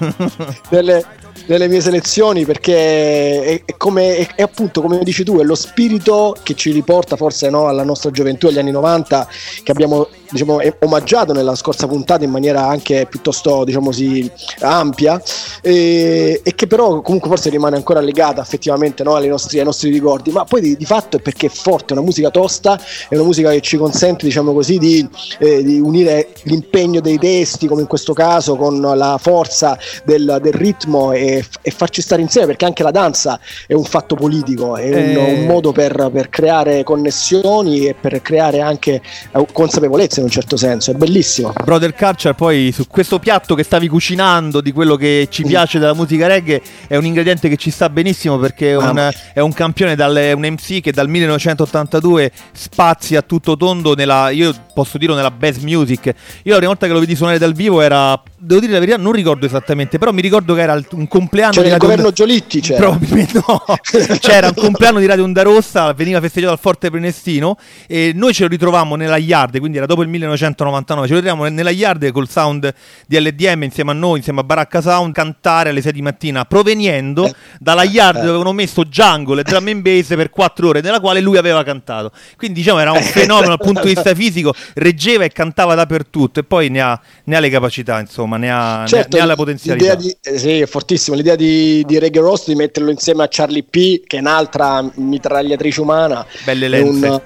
B: delle mie selezioni, perché è appunto, come dici tu, è lo spirito che ci riporta forse, no, alla nostra gioventù, agli anni 90, che abbiamo, diciamo, omaggiato nella scorsa puntata in maniera anche piuttosto, diciamo così, ampia, e che però comunque forse rimane ancora legata effettivamente, no, ai nostri ricordi, ma poi di fatto è perché è forte, è una musica tosta, è una musica che ci consente, diciamo così, di unire l'impegno dei testi, come in questo caso, con la forza del ritmo, e farci stare insieme, perché anche la danza è un fatto politico, è un modo per creare connessioni e per creare anche consapevolezza in un certo senso, è bellissimo.
D: Brother Culture, poi su questo piatto che stavi cucinando, di quello che ci piace della musica reggae, è un ingrediente che ci sta benissimo, perché è un campione, è un MC che dal 1982 spazia a tutto tondo io posso dire nella bass music. Io la prima volta che lo vidi suonare dal vivo era, devo dire la verità, non ricordo esattamente, però mi ricordo che era un compleanno
B: di il governo Giolitti,
D: probabilmente no. C'era un compleanno di Radio Onda Rossa, veniva festeggiato al Forte Prenestino, e noi ce lo ritrovammo nella yard, quindi era dopo il 1999, ce lo ritrovammo nella yard col sound di LDM insieme a noi, insieme a Baracca Sound, cantare alle 6 di mattina, proveniendo dalla yard dove avevano messo jungle e drum and bass per 4 ore, nella quale lui aveva cantato, quindi diciamo era un fenomeno dal punto di vista fisico, reggeva e cantava dappertutto, e poi ne ha le capacità, insomma, ne ha la potenzialità.
B: Sì, è fortissimo l'idea di Reggae Roast, di metterlo insieme a Charlie P, che è un'altra mitragliatrice umana,
D: belle lenze.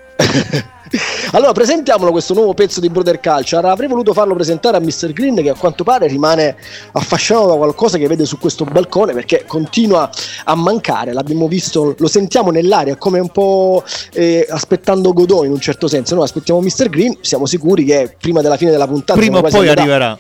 B: Allora presentiamolo questo nuovo pezzo di Brother Culture. Avrei voluto farlo presentare a Mr. Green, che a quanto pare rimane affascinato da qualcosa che vede su questo balcone, perché continua a mancare, l'abbiamo visto, lo sentiamo nell'aria, come un po' aspettando Godot in un certo senso. Noi aspettiamo Mr. Green, siamo sicuri che prima della fine della puntata,
D: prima o poi arriverà.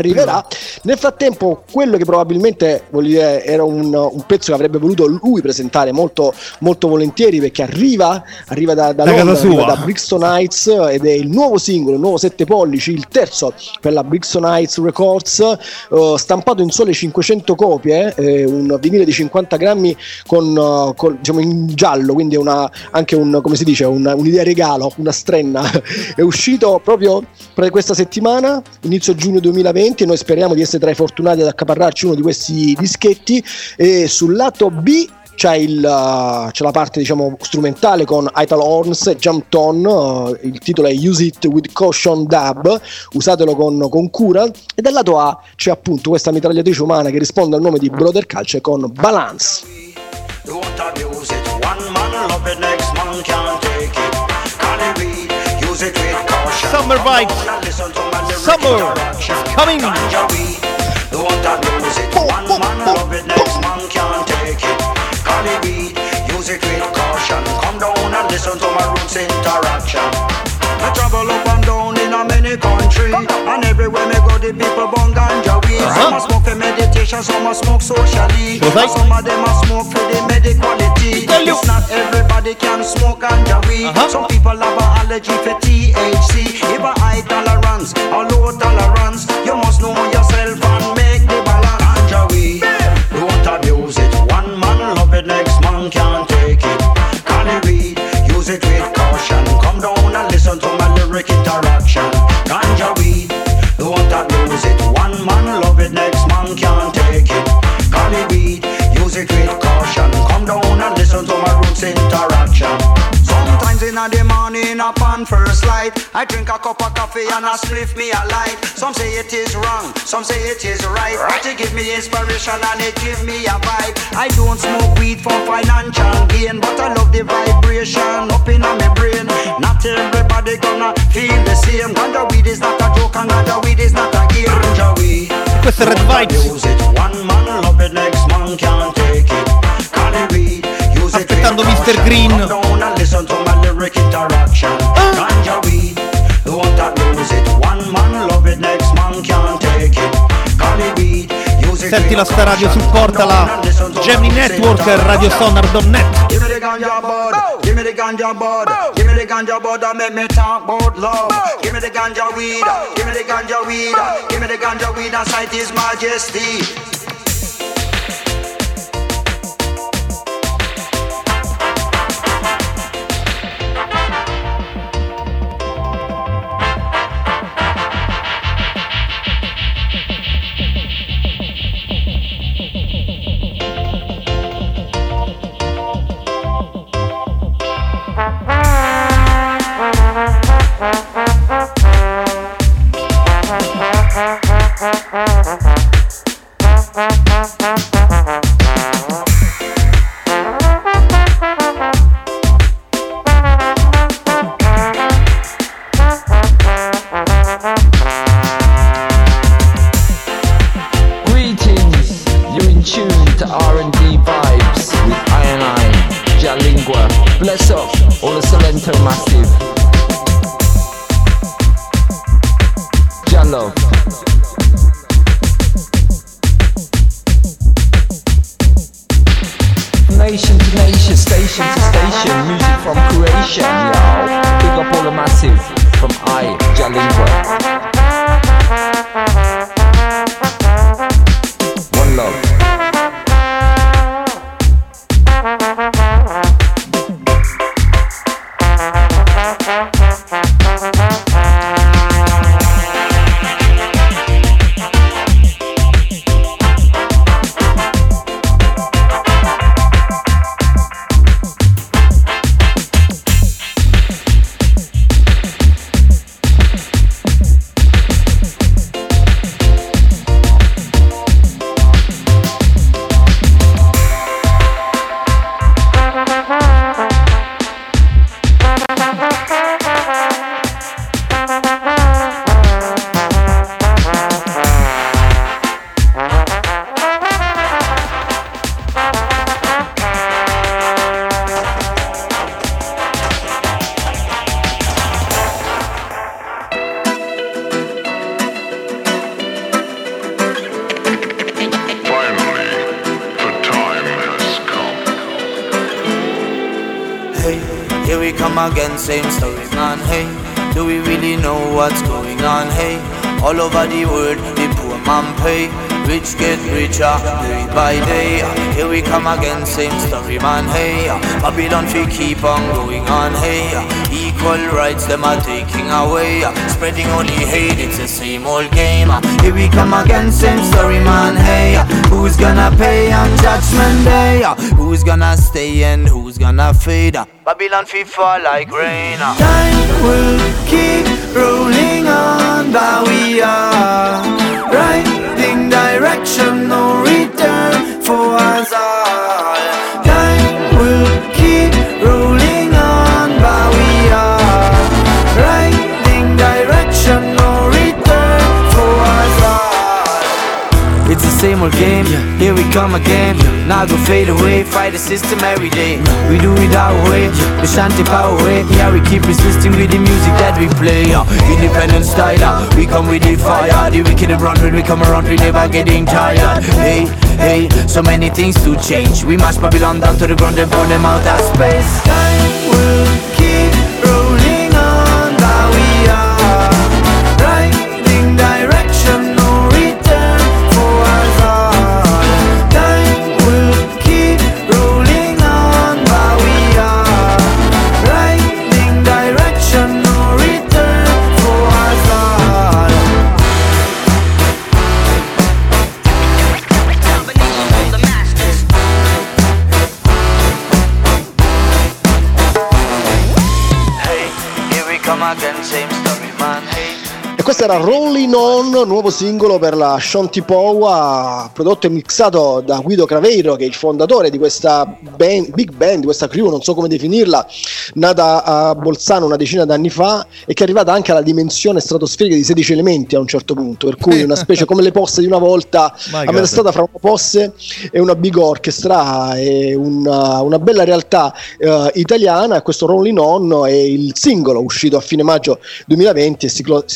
B: Nel frattempo, quello che probabilmente era un pezzo che avrebbe voluto lui presentare molto, molto volentieri, perché arriva da Londra, arriva da Brixton Heights, ed è il nuovo singolo, il nuovo 7 pollici, il terzo per la Brixton Heights Records, stampato in sole 500 copie, un vinile di 50 grammi con diciamo in giallo, quindi anche come si dice, un'idea regalo, una strenna. È uscito proprio per questa settimana, inizio giugno 2020, e noi speriamo di essere tra i fortunati ad accaparrarci uno di questi dischetti. E sul lato B c'è la parte, diciamo, strumentale con Ital Horns e Jump On, il titolo è Use It With Caution Dub, usatelo con cura, e dal lato A c'è appunto questa mitragliatrice umana che risponde al nome di Brother Culture con Balance.
L: Don't abuse it, one man love it, next man can't take it. Can we use it with caution?
D: Summer vibes, summer coming.
L: Don't abuse it, one man love it, next man can't take it. Can we use it with caution? Come down and listen to my roots interaction. I travel up and down in a many country, and everywhere me go the people bong ganja weed. Some a smoke for meditation, some a smoke socially, some of them a smoke for the medicality. It's not everybody can smoke ganja weed. Some people have an allergy for THC. If a high tolerance or low tolerance, you must know yourself and make the balance. Ganja weed, don't abuse it. One man love it, next man can't take it. Can we use it with caution? Come down and listen to my lyric interaction. Ganja weed, don't abuse it. One man love it, next man can't take it. Cali weed, use it with caution. Come down and listen to my roots interaction. Sometimes in the morning upon first light, I drink a cup of coffee and I spliff me a light. Some say it is wrong, some say it is right, but it give me inspiration and it give me a vibe. I don't smoke weed for financial gain, but I love the vibration up in my brain. Not everybody gonna feel the same. Ganja weed is not a joke and ganja weed is not a game. Ganja weed,
D: questo è Red Vibes.
L: One man love it, next man can't take it. Cali weed, use it.
D: Aspettando Mr. Green. sentila sta radio, supportala. Gemini Network, radiosonar.net.
L: Give me the ganja bud, give me the ganja bud, give me the ganja bud and make me talk about love. Give me the ganja weed, give me the ganja weed, give me the ganja weed and sight His Majesty.
M: Same story, man, hey. Do we really know what's going on, hey? All over the world, the poor man pay. Rich get richer, day by day. Here we come again, same story, man, hey. Babylon we keep on going on, hey. Equal rights, them are taking away. Spreading only hate, it's the same old game. Here we come again, same story, man, hey. Who's gonna pay on Judgment Day? Who's gonna stay and who's gonna fade? Babylon we fall like rain.
N: Time will keep rolling on, but we are riding direction, no return for us all. Time will keep rolling on, but we are riding direction, no return for us all.
M: It's the same old game, here we come again. Now go fade away, fight the system every day. We do it our way, the shanty power way. Yeah, we keep resisting with the music that we play. Independent style, we come with the fire. The wicked run when we come around, we never getting tired. Hey, hey, so many things to change. We march Babylon down to the ground and burn them out of space.
N: Time will keep rolling on, but we are riding direction, no return for us all. Time will keep rolling on, but we are riding direction, no return for us all.
M: Hey, here we come again, same story, man. Hey.
B: E questo era Rollin' On, nuovo singolo per la Shanty Powa, prodotto e mixato da Guido Craveiro, che è il fondatore di questa big band, di questa crew, non so come definirla, nata a Bolzano una decina d'anni fa e che è arrivata anche alla dimensione stratosferica di 16 elementi a un certo punto, per cui una specie come le posse di una volta, a metà strada fra una posse e una big orchestra, è una bella realtà italiana. Questo Rollin' On è il singolo uscito a fine maggio 2020 e si trova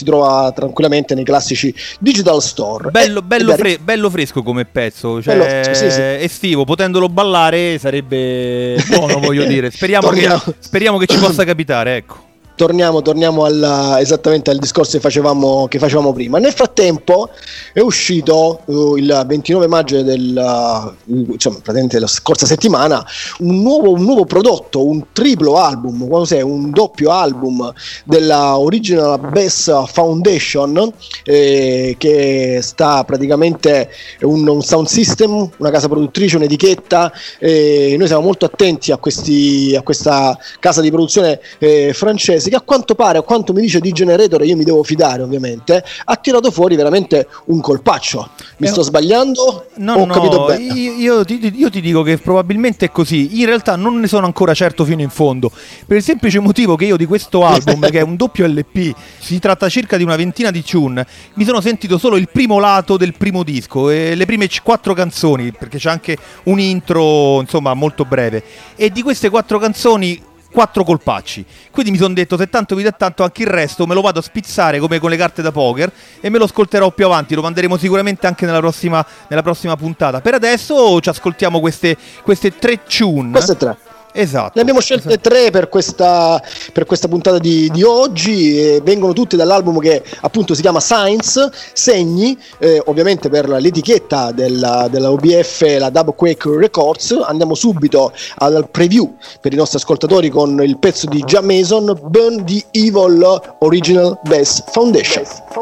B: trova tranquillamente nei classici digital store.
D: Bello fresco come pezzo, cioè
B: sì.
D: estivo, potendolo ballare sarebbe buono, voglio dire. Speriamo che ci possa capitare, ecco.
B: Torniamo esattamente al discorso che facevamo prima. Nel frattempo è uscito il 29 maggio praticamente la scorsa settimana un nuovo prodotto, un triplo album, un doppio album della Original Bass Foundation, che sta praticamente un sound system, una casa produttrice, un'etichetta. Noi siamo molto attenti a questa casa di produzione francese, che a quanto pare, a quanto mi dice D-Generator, io mi devo fidare ovviamente, ha tirato fuori veramente un colpaccio. Mi sto sbagliando? Ho capito bene?
D: Io ti dico che probabilmente è così. In realtà non ne sono ancora certo fino in fondo, per il semplice motivo che io di questo album, che è un doppio LP, si tratta circa di una ventina di tune, mi sono sentito solo il primo lato del primo disco e le prime 4 canzoni, perché c'è anche un intro insomma molto breve, e di queste 4 canzoni 4 colpacci, quindi mi sono detto, se tanto vi dà tanto, anche il resto me lo vado a spizzare come con le carte da poker e me lo ascolterò più avanti, lo manderemo sicuramente anche nella prossima puntata. Per adesso ci ascoltiamo queste 3 tune.
B: Queste 3.
D: Esatto.
B: Ne abbiamo scelte 3 per questa puntata di oggi, e vengono tutte dall'album che appunto si chiama Signs, Segni, ovviamente per l'etichetta della OBF, la Dubquake Records. Andiamo subito al preview per i nostri ascoltatori con il pezzo di Jam Mason, Burn the Evil Original Bass Foundation.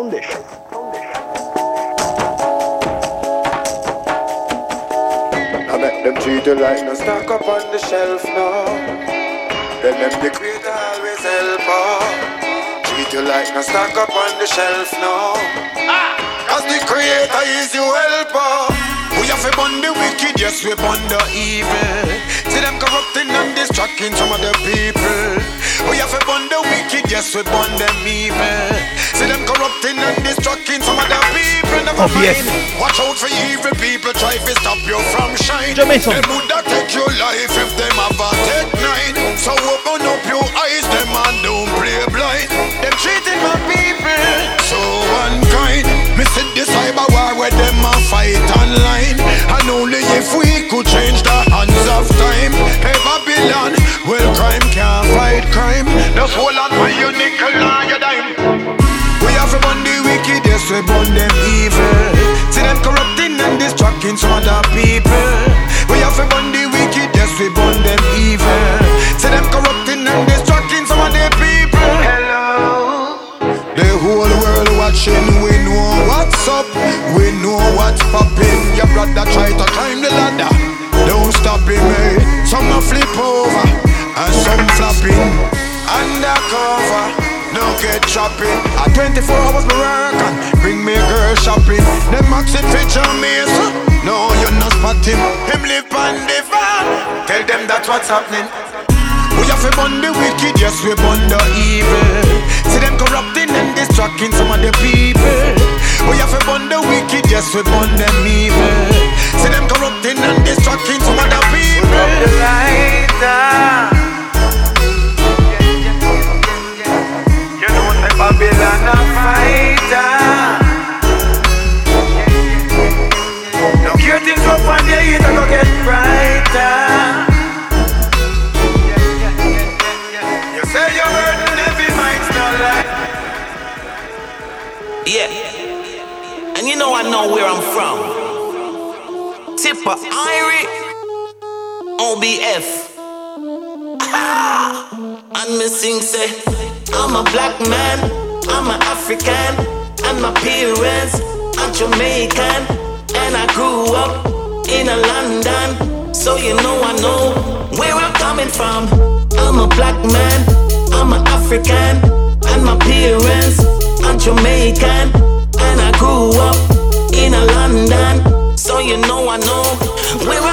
F: Them treat you like no stock up on the shelf now. Then them the creator always help out. Treat you like no stock up on the shelf now. Cause the creator is your helper. We have to burn the wicked, yes we burn the evil. See them corrupting and distracting some of the people. We have to burn the wicked, yes we burn them evil. See them corrupting and distracting some of the people. Never mind, watch out for evil people, try to stop you from shine. Them would take your life if them have a take 9. So open up your eyes, them and don't play blind. Them treating my people so unkind. Me see the cyber war where them a fight online. And only if we could change the hands of time. Hey Babylon, well crime can't fight crime. Just hold on for your nickel and your dime. We have to burn the wicked, yes we burn them evil. See them corrupting and distracting some other people. We have to burn the wicked, yes we burn them evil. See them corrupting and distracting some other people. Hello. The whole world watching, we know what's up, we know what's popping. Your brother try to climb the ladder, don't stop him, eh. Some a flip over, and some flapping. Undercover, no get chopping. At 24 hours me work and bring me a girl shopping. Them maxi feature me, so no you not spot him. Him live on the van, tell them that's what's happening. We have to burn the wicked, yes we burn the evil. See them corrupting and distracting some of the people. We have to burn the wicked, yes we burn them evil. See them corrupting and distracting some of the people. We burn the lighter. You know the Babylon a fighter. No care things up on the heat, I go get brighter. Say your word and every might's not lie.
I: Yeah, and you know I know where I'm from. Tipper Irie, OBF. And me sing say, I'm a black man, I'm an African, and my parents are Jamaican, and I grew up in a London, so you know I know where I'm coming from. I'm a black man, I'm an African, and my parents are Jamaican, and I grew up in a London, so you know I know where I'm coming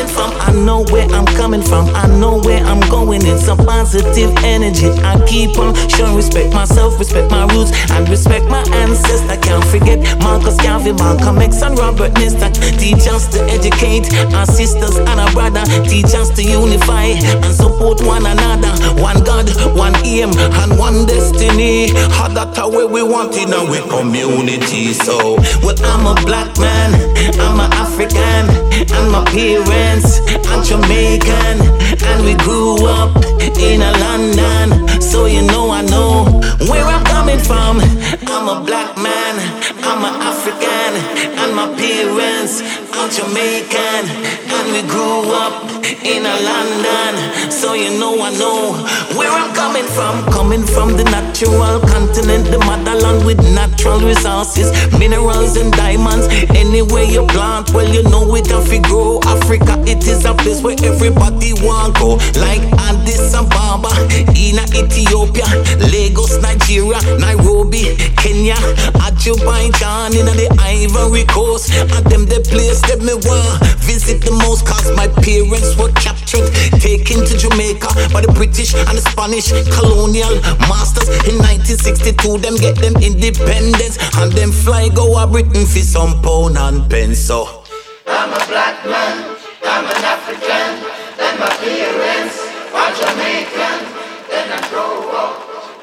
O: coming from, I know where I'm coming from, I know where I'm going. It's a positive energy. I keep on showing respect myself, respect my roots, and respect my ancestors. Can't forget Marcus Garvey, Malcolm X, and Robert Nesta. Teach us to educate our sisters and our brother. Teach us to unify and support one another. One God, one aim, and one destiny. How that's the way we want in our community. So, well, I'm a black man, I'm an African, and my parents are Jamaican, and we grew up in a London. So you know I know where I'm coming from. I'm a black man, I'm an African, and my parents are Jamaican, and we grew up in a London. So you know I know where I'm coming from. Coming from the natural continent, the motherland with natural resources, minerals and diamonds. Anywhere you plant, well you know it have to grow. Africa, it is a place where everybody want go. Like Addis Ababa, in Ethiopia, Lagos, Nigeria, Nairobi, Kenya, Azerbaijan, in the Ivory Coast. And them the place that me want visit the most, cause my parents were captured, taken to Jamaica by the British and the Spanish colonial masters. In 1962 them get them independence, and them fly go a Britain for some pound and pence. So
P: I'm a black man, I'm an African, and my parents are Jamaican, then I grow up.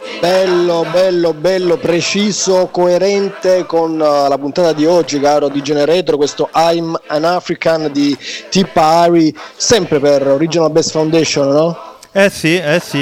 B: Bello, preciso, coerente con la puntata di oggi, caro D-Generator, questo I'm an African di Tip Harry, sempre per Original Best Foundation, no?
D: Sì,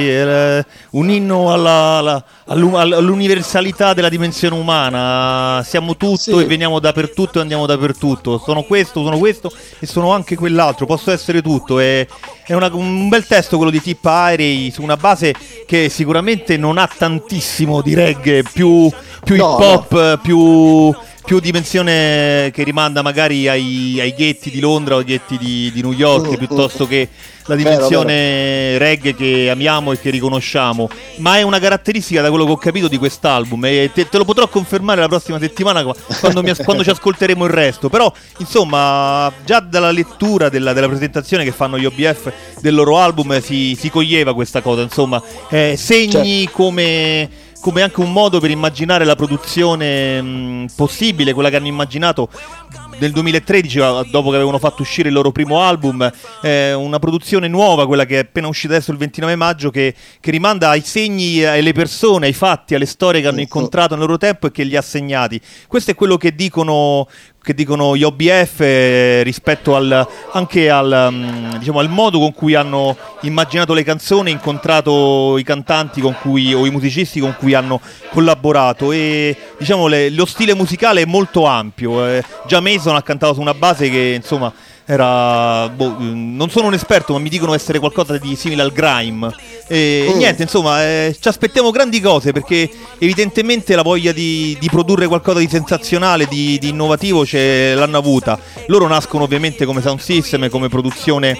D: un inno all'universalità della dimensione umana. Siamo tutto e veniamo dappertutto e andiamo dappertutto. Sono questo e sono anche quell'altro. Posso essere tutto. È un bel testo quello di Tip Harry, su una base che sicuramente non ha tantissimo di reggae, più hip hop, più dimensione che rimanda magari ai ghetti di Londra o ai ghetti di New York, piuttosto che la dimensione reggae che amiamo e che riconosciamo. Ma è una caratteristica, da quello che ho capito, di quest'album, e te lo potrò confermare la prossima settimana quando ci ascolteremo il resto. Però insomma, già dalla lettura della presentazione che fanno gli OBF del loro album si coglieva questa cosa, insomma, segni come anche un modo per immaginare la produzione possibile, quella che hanno immaginato nel 2013, dopo che avevano fatto uscire il loro primo album, una produzione nuova, quella che è appena uscita adesso il 29 maggio, che rimanda ai segni, alle persone, ai fatti, alle storie che hanno incontrato nel loro tempo e che li ha segnati. Questo è quello che dicono gli OBF rispetto anche al modo con cui hanno immaginato le canzoni, incontrato i cantanti o i musicisti con cui hanno collaborato, e diciamo lo stile musicale è molto ampio. Già Mason ha cantato su una base che insomma era non sono un esperto, ma mi dicono essere qualcosa di simile al grime, e niente, insomma, ci aspettiamo grandi cose, perché evidentemente la voglia di produrre qualcosa di sensazionale, di innovativo l'hanno avuta. Loro nascono ovviamente come sound system, come produzione,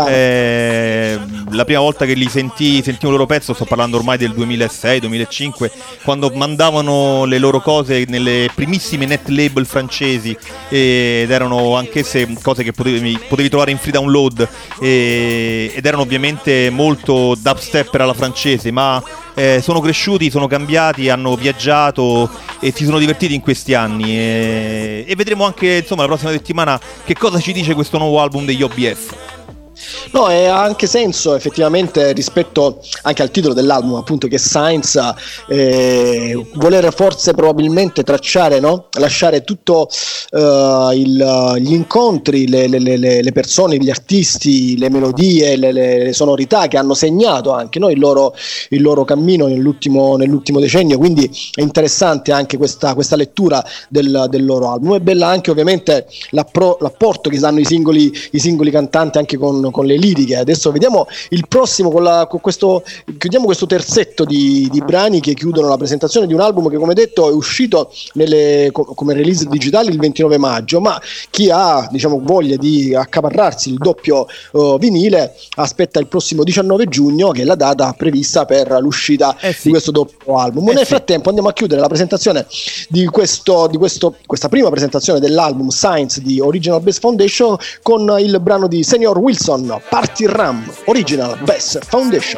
D: la prima volta che sentivo il loro pezzo, sto parlando ormai del 2006-2005, quando mandavano le loro cose nelle primissime net label francesi, ed erano anch'esse cose che potevi trovare in free download, ed erano ovviamente molto dubstep alla francese, ma sono cresciuti, sono cambiati, hanno viaggiato e si sono divertiti in questi anni, e vedremo anche insomma la prossima settimana che cosa ci dice questo nuovo album degli OBF.
B: No, ha anche senso effettivamente rispetto anche al titolo dell'album, appunto, che è Science, voler forse probabilmente tracciare, no? Lasciare tutto gli incontri, le persone, gli artisti, le melodie, le sonorità che hanno segnato anche il loro cammino nell'ultimo decennio. Quindi è interessante anche questa lettura del loro album. È bella anche ovviamente l'apporto che danno i singoli cantanti, anche con con le liriche. Adesso vediamo il prossimo con questo, chiudiamo questo terzetto di brani che chiudono la presentazione di un album che, come detto, è uscito come release digitale il 29 maggio, ma chi ha, diciamo, voglia di accaparrarsi il doppio vinile aspetta il prossimo 19 giugno, che è la data prevista per l'uscita di questo doppio album. Nel frattempo andiamo a chiudere la presentazione di questa prima presentazione dell'album Science di Original Bass Foundation con il brano di Senior Wilson, Party Ram, Original Bass Foundation.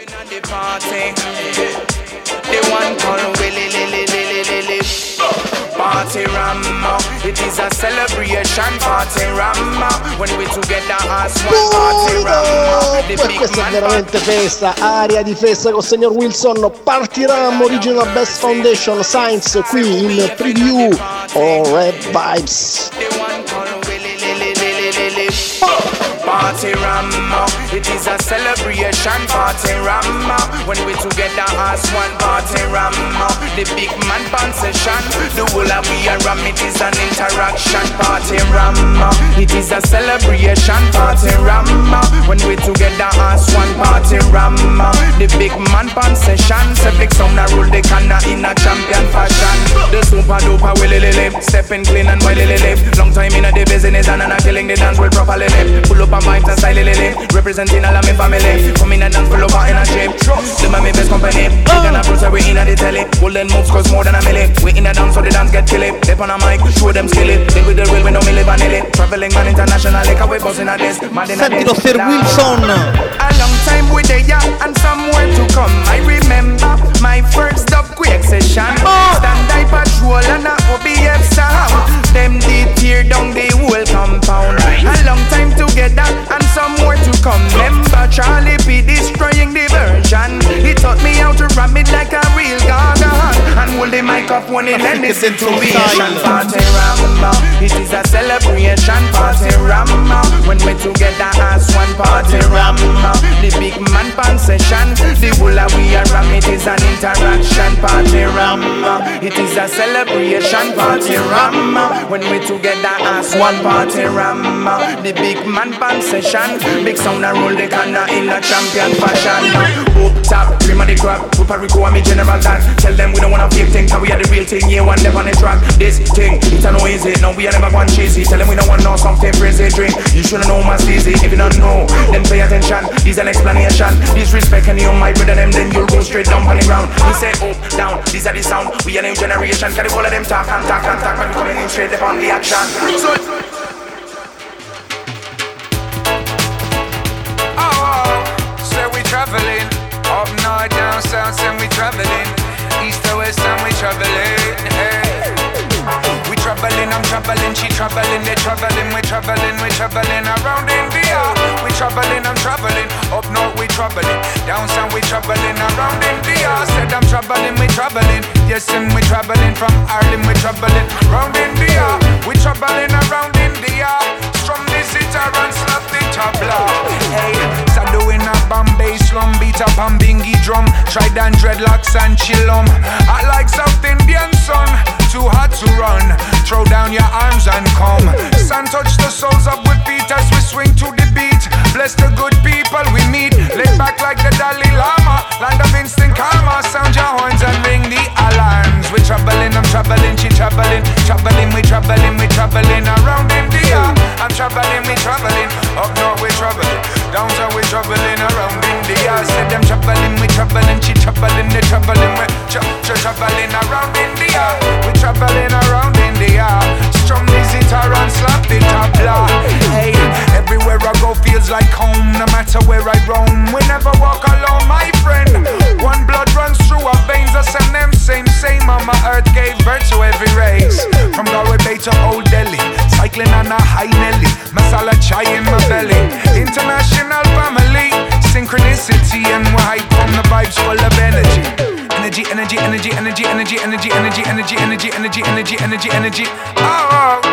E: Party Rama, it is a celebration. Party Rama, when we together as one. Party Rama, the big
B: questa è veramente festa, aria di festa con Senior Wilson, Party Ram, Original Bass Foundation, Science qui in preview o Red Vibes.
E: Party Rama, it is a celebration. Party Rama, when we together as one. Party Rama, the big man concession. The whole of we are Ram, it is an interaction. Party Rama, it is a celebration. Party Rama, when we together as one. Party Rama, the big man concession. Say big sound a rule the canna in a champion fashion. The super duper willy lip, stepping clean and willy lip. Long time in the business and I'm killing the dance will properly lip. Pull up a mic and style lily, representing all of my family. Come in and dance full over in a shape. Them are my best company. We gonna prove that we in a the telly. Golden moves cost more than a milli. We in a dance so the dance get killy. Step on a mic, show them skill it. Deal with the real, we know me live and it. Traveling man internationally, cause we bossing at this.
D: Sentilo Sir Wilson.
E: A long time we there and somewhere to come. I remember my first dub quick session. Stand I patrol and a OBF sound. Them did tear down the whole compound. A long time together and somewhere to come. Remember Charlie P destroying the version. He taught me how to ram it like a real gargan and hold the mic up when it lend this intuition. Party Rama, it is a celebration. Party Rama, when we together as one. Party Rama, the big man concession. The whole of we are Ram, it is an interaction. Party Rama, it is a celebration. Party Rama, when we together as one. Party Rama, the big man concession. Big sound and roll the canna in a champion fashion. Up top, cream of the crop, Puerto Rico and me general Dan. Tell them we don't wanna fake thing, cause we are the real thing. Yeah, one step on the track. This thing, it's a no easy. No, we are never one cheesy. Tell them we don't want no something crazy drink. You shouldn't know my easy. If you don't know, then pay attention. This an explanation. Disrespect and you might brother them, then you'll go straight down on the ground. We say up, down, these are the sound. We are new generation. Cause the whole of them talk and talk and talk, but we coming in straight up on the action. So traveling up north, down south, and we traveling east to west, and we traveling. Hey. We traveling, I'm traveling, she traveling, they traveling, we traveling around India. We traveling, I'm traveling up north, we traveling down south, we traveling around India. Said I'm traveling, we traveling, yes, and we traveling from Ireland, we traveling around India. We traveling around India. Strum the sitar and slap the tabla. Hey, Sado in a Bombay slum, beat up on bingy drum, tried and dreadlocks and chillum. I like South Indian sun, too hot to run. Throw down your arms and come. Sun touch the soles up with feet as we swing to the beat. Bless the good people we meet. Laid back like the Dalai Lama, land of instant karma. Sound your horns and ring the alarms. We traveling, I'm traveling, she traveling, traveling, we traveling around India. I'm traveling, we traveling up north, we traveling down south, we traveling around India. Said them traveling, we traveling, she traveling, they traveling, we traveling around India. We traveling around India. Strum the sitar and slap the tabla. Hey, everywhere I go feels like home. No matter where I roam, we never walk alone, my friend. One blood runs through our veins, us and them same. Mama Earth gave birth to every race. From Galway Bay to Old Delhi, cycling on a high Nelly, masala chai in my belly. International family, synchronicity, and we're hype from the vibes full of energy. Energy, energy, energy, energy, energy, energy, energy, energy, energy, energy, energy, energy, energy. Oh.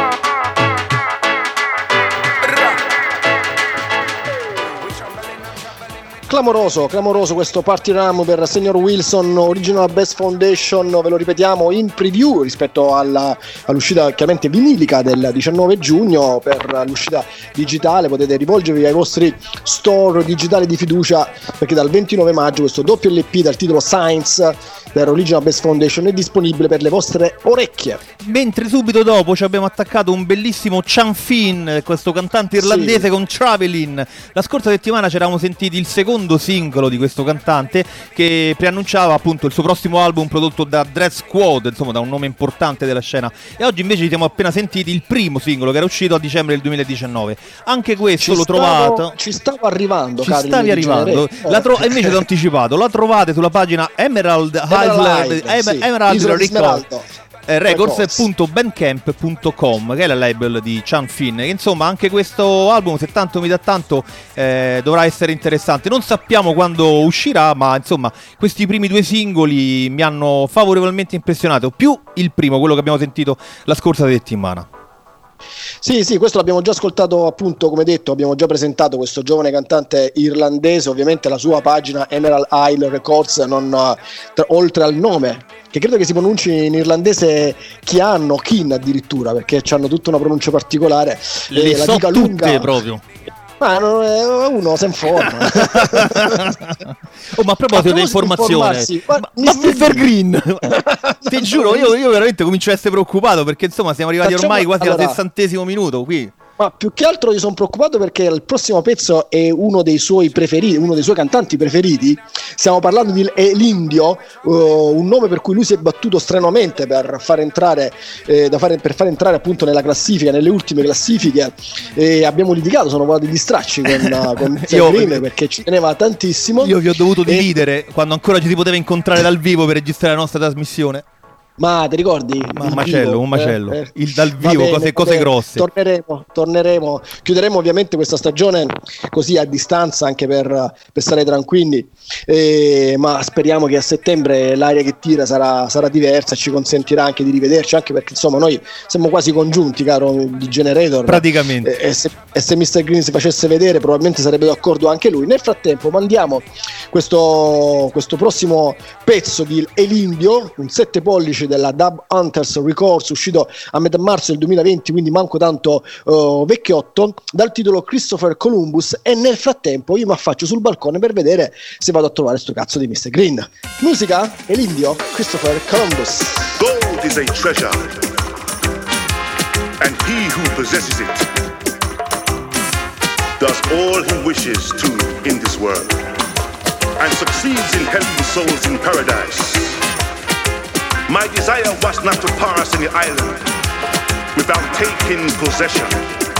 B: Clamoroso questo Party Ram per Senior Wilson, Original Bass Foundation, ve lo ripetiamo, in preview rispetto all'uscita chiaramente vinilica del 19 giugno. Per l'uscita digitale potete rivolgervi ai vostri store digitali di fiducia, perché dal 29 maggio questo doppio LP dal titolo Science per Original Bass Foundation è disponibile per le vostre orecchie.
D: Mentre subito dopo ci abbiamo attaccato un bellissimo Sean Finn, questo cantante irlandese, sì, con Travelin. La scorsa settimana ci eravamo sentiti il secondo singolo di questo cantante che preannunciava appunto il suo prossimo album prodotto da Dread Squad, insomma da un nome importante della scena, e oggi invece ci siamo appena sentiti il primo singolo che era uscito a dicembre del 2019. Anche questo l'ho trovato,
B: ci stavo arrivando,
D: ci stavi arrivando, invece ti ho anticipato, la trovate sulla pagina Emerald Records.bandcamp.com, che è la label di Sean Finn, che insomma anche questo album, se tanto mi dà tanto, dovrà essere interessante. Non sappiamo quando uscirà, ma insomma questi primi due singoli mi hanno favorevolmente impressionato, più il primo, quello che abbiamo sentito la scorsa settimana.
B: Sì, questo l'abbiamo già ascoltato, appunto, come detto, abbiamo già presentato questo giovane cantante irlandese. Ovviamente la sua pagina Emerald Isle Records, oltre al nome, che credo che si pronunci in irlandese Kian o Kin addirittura, perché hanno tutta una pronuncia particolare,
D: le
B: la
D: so
B: dica
D: tutte
B: lunga
D: proprio.
B: Ma uno si informa.
D: Ma a proposito di informazione, ma Mr. Green, ti giuro, io veramente comincio a essere preoccupato, perché insomma siamo arrivati ormai quasi al 60° minuto qui.
B: Ma più che altro io sono preoccupato perché il prossimo pezzo è uno dei suoi preferiti, uno dei suoi cantanti preferiti. Stiamo parlando di L'Indio, un nome per cui lui si è battuto strenuamente per far entrare appunto nella classifica, nelle ultime classifiche. Abbiamo litigato, sono volati gli stracci con Green, perché ci teneva tantissimo.
D: Io vi ho dovuto dividere quando ancora ci si poteva incontrare dal vivo per registrare la nostra trasmissione.
B: Ma ti ricordi?
D: Un macello. Il dal vivo, cose grosse.
B: Torneremo. Chiuderemo ovviamente questa stagione così a distanza, anche per stare tranquilli. Ma speriamo che a settembre l'aria che tira sarà diversa e ci consentirà anche di rivederci, anche perché insomma noi siamo quasi congiunti, caro di Generator.
D: Praticamente.
B: E se Mr. Green si facesse vedere, probabilmente sarebbe d'accordo anche lui. Nel frattempo mandiamo questo prossimo pezzo di L'Indio, un 7 pollici della Dub Hunters Records, uscito a metà marzo del 2020, quindi manco tanto vecchiotto, dal titolo Christopher Columbus. E nel frattempo io mi affaccio sul balcone per vedere se vado a trovare sto cazzo di Mr. Green. Musica e l'Indio, Christopher Columbus.
Q: Gold is a treasure, and he who possesses it does all he wishes to in this world, and succeeds in helping souls in paradise. My desire was not to pass any island without taking possession,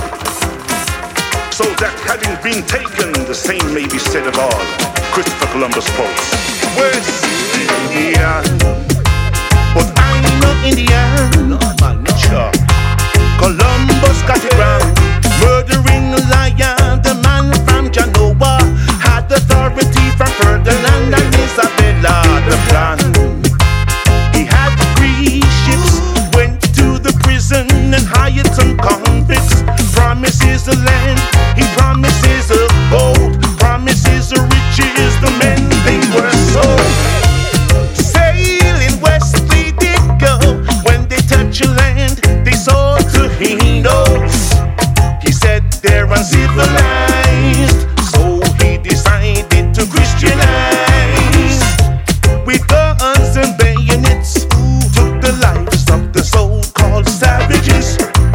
Q: so that having been taken, the same may be said of all Christopher Columbus folks. West India, but I'm not Indian. Sure. Columbus got it wrong, murdering a lion. The man from Genoa had authority from Ferdinand and Isabella. The plan, he had 3 ships, went to the prison and hired some convicts. Promises the land, he promises the gold, promises the riches, the men they were sold. Sailing west they did go, when they touch a land they saw Tahinos. He said they're uncivilized, so he decided to Christianize. With guns and bayonets, took the lives of the so-called savages.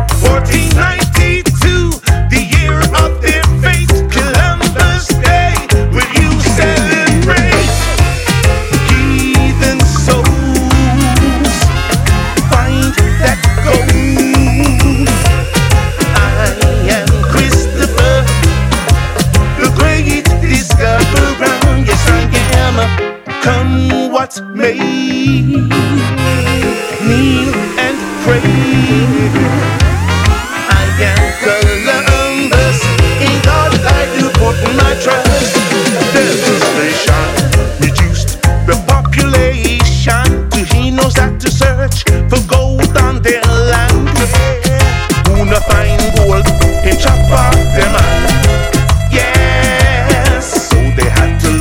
Q: 1492, the year of their fate, Columbus Day, will you celebrate? Heathen souls, find that gold. I am Christopher, the great discoverer. Yes, I am. Come what may, kneel and pray. I am Columbus, in God I do put my trust. Devastation reduced the population to he knows that to search for gold on their land. Who not find gold, him chop off their man. Yes, so they had to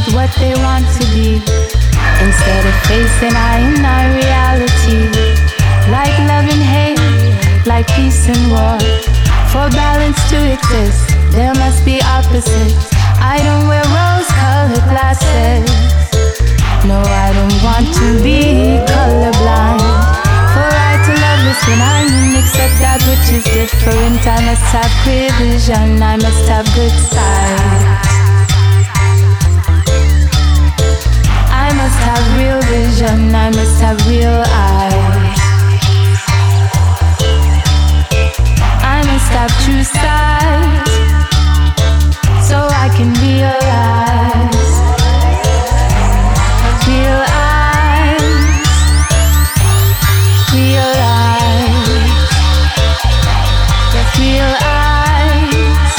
R: with what they want to be, instead of facing eye and eye reality. Like love and hate, like peace and war. For balance to exist, there must be opposites. I don't wear rose-colored glasses. No, I don't want to be colorblind. For I to love is when I'm in, accept that which is different. I must have clear vision, I must have good sight. I must have real vision, I must have real eyes. I must have true sight, so I can realize. Real eyes, real eyes, yes, real eyes,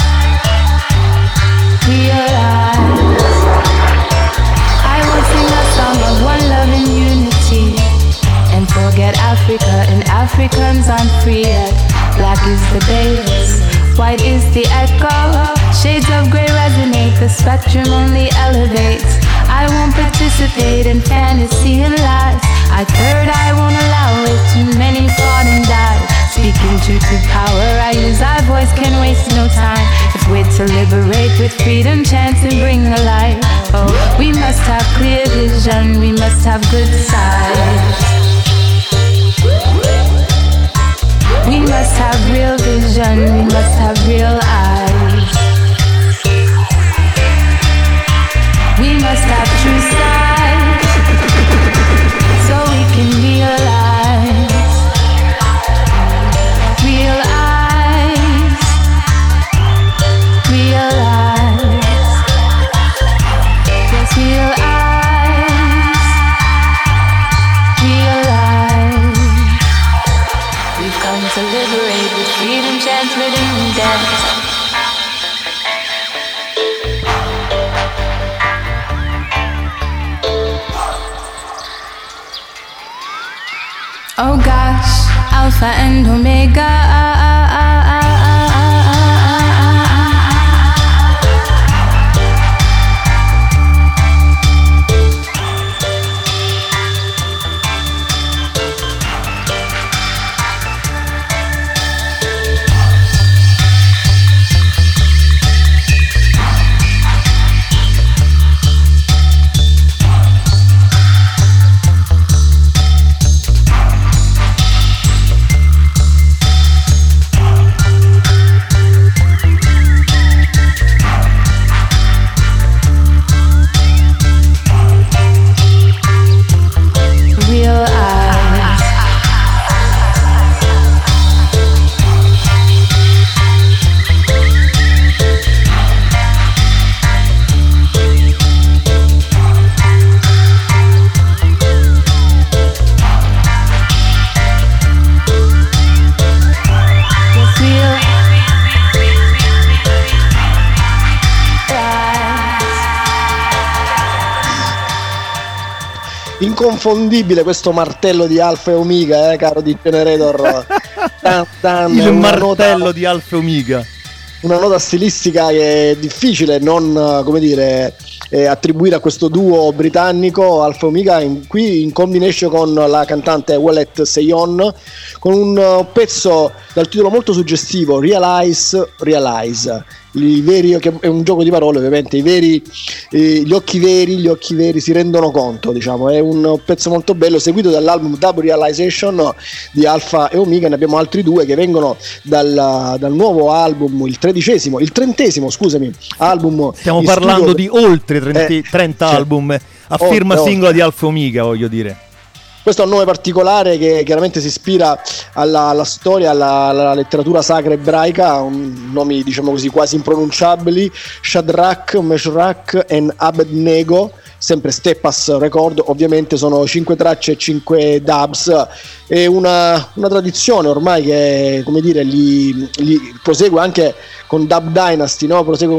R: real eyes. I will sing a song of one love and unity, and forget Africa and Africans aren't free yet. Black is the base, white is the echo. Shades of grey resonate, the spectrum only elevates. I won't participate in fantasy and lies. I third, I won't allow it. Too many fought and died. Speaking truth to power, I use our voice, can waste no time. If we're to liberate with freedom, chance and bring the light. Oh, we must have clear vision, we must have good sight. We must have real vision, we must have real eyes. We must have true sight, so we can realize. Real eyes, real eyes, yes, real eyes, real eyes. We've come to liberate with freedom, chance, rhythm, and dance. Oh gosh, Alpha and Omega.
B: Inconfondibile questo martello di Alfa e Omega, caro di Generator.
D: Il martello di Alfa e Omega.
B: Una nota stilistica che è difficile non, come dire, attribuire a questo duo britannico Alfa e Omega, qui in combination con la cantante Wallet Seyon, con un pezzo dal titolo molto suggestivo, Realize, Realize. I veri, che è un gioco di parole ovviamente, gli occhi veri si rendono conto, diciamo. È un pezzo molto bello, seguito dall'album Double Realization di Alfa e Omega. Ne abbiamo altri due che vengono dal nuovo album, il 30° scusami, album.
D: Stiamo parlando di oltre 30 album a firma singola di Alfa e Omega, voglio dire.
B: Questo è un nome particolare che chiaramente si ispira alla storia, alla letteratura sacra ebraica, nomi diciamo così quasi impronunciabili: Shadrach, Meshach e Abednego, sempre Steppas Record. Ovviamente sono 5 tracce e 5 dubs, è una tradizione ormai che, come dire, li prosegue anche con Dub Dynasty, no? Prosegue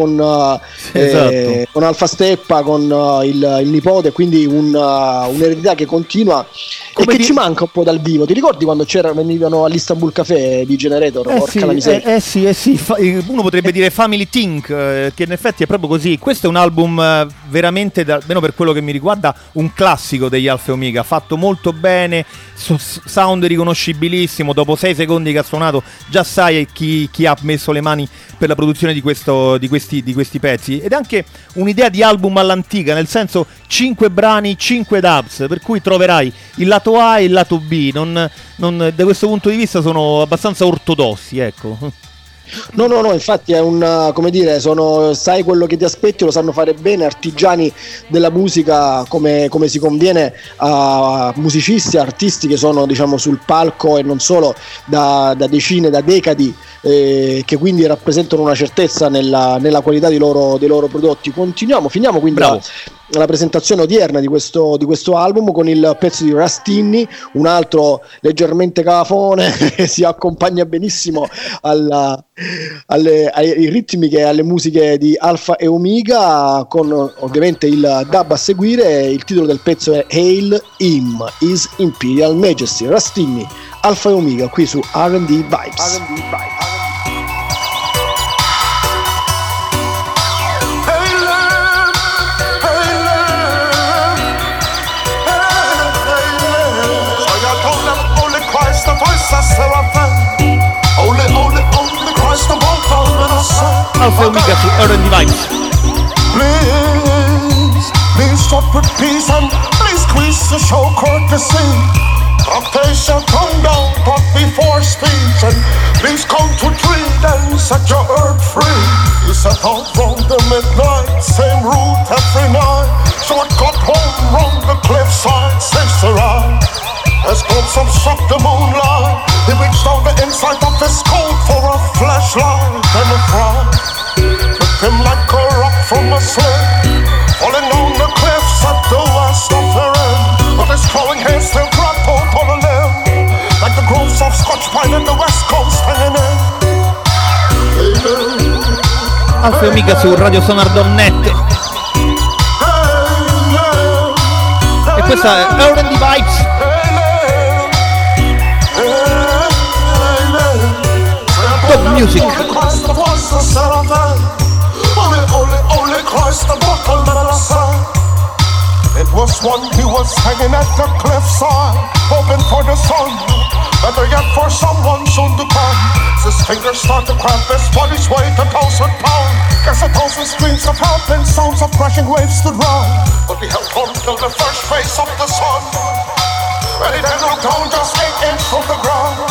B: con Alfa Steppa, con il nipote, quindi un'eredità che continua e che ci manca un po' dal vivo. Ti ricordi quando venivano all'Istanbul Café di Generator? Porca la miseria.
D: Sì. Uno potrebbe dire Family Think, che in effetti è proprio così. Questo è un album veramente, almeno per quello che mi riguarda, un classico degli Alfa e Omega, fatto molto bene, sound riconoscibilissimo. Dopo 6 secondi che ha suonato già sai chi ha messo le mani per la produzione di questi pezzi. Ed è anche un'idea di album all'antica, nel senso 5 brani, 5 dubs, per cui troverai il lato A e il lato B. Da questo punto di vista sono abbastanza ortodossi, ecco.
B: No, infatti è sai quello che ti aspetti, lo sanno fare bene, artigiani della musica come si conviene a musicisti, artisti che sono, diciamo, sul palco e non solo da decine, da decadi, che quindi rappresentano una certezza nella qualità dei loro prodotti. Finiamo quindi la presentazione odierna di questo album con il pezzo di Rustini, un altro leggermente cafone che si accompagna benissimo ai ritmi e alle musiche di Alfa e Omega, con ovviamente il dub a seguire. Il titolo del pezzo è Hail Him, His Imperial Majesty. Rustini, Alfa e Omega, qui su R&D Vibes.
D: Alfa e Omega su R&D Vibes.
S: Please stop with peace and please squeeze to show courtesy. Octavia come down, but before speech, and please come to tree, then set your earth free. You set out from the midnight, same route every night. Shortcut home round the cliffside, safe to ride. As close obstruct the moonlight, he reached down the inside of his coat for a flashlight and a frown. Took him like a rock from a sling, falling down the cliffs at the west of the rim. But his clawing hands still grabbed hold on a limb, like the groves of Scotch pine in the west coast hanging in.
D: Alfa e Omega su radiosonar.net. E questa è R&D Vibes. Top music.
S: Only Christ the bottle that I sang. It was one he was hanging at the cliffside, hoping for the sun, better yet for someone soon to come. His fingers start to cramp, his body's weight 1,000 pounds. Guess 1,000 screams of help and sounds of crashing waves stood round. But he held on till the first face of the sun, and he then looked down just 8 inches from the ground.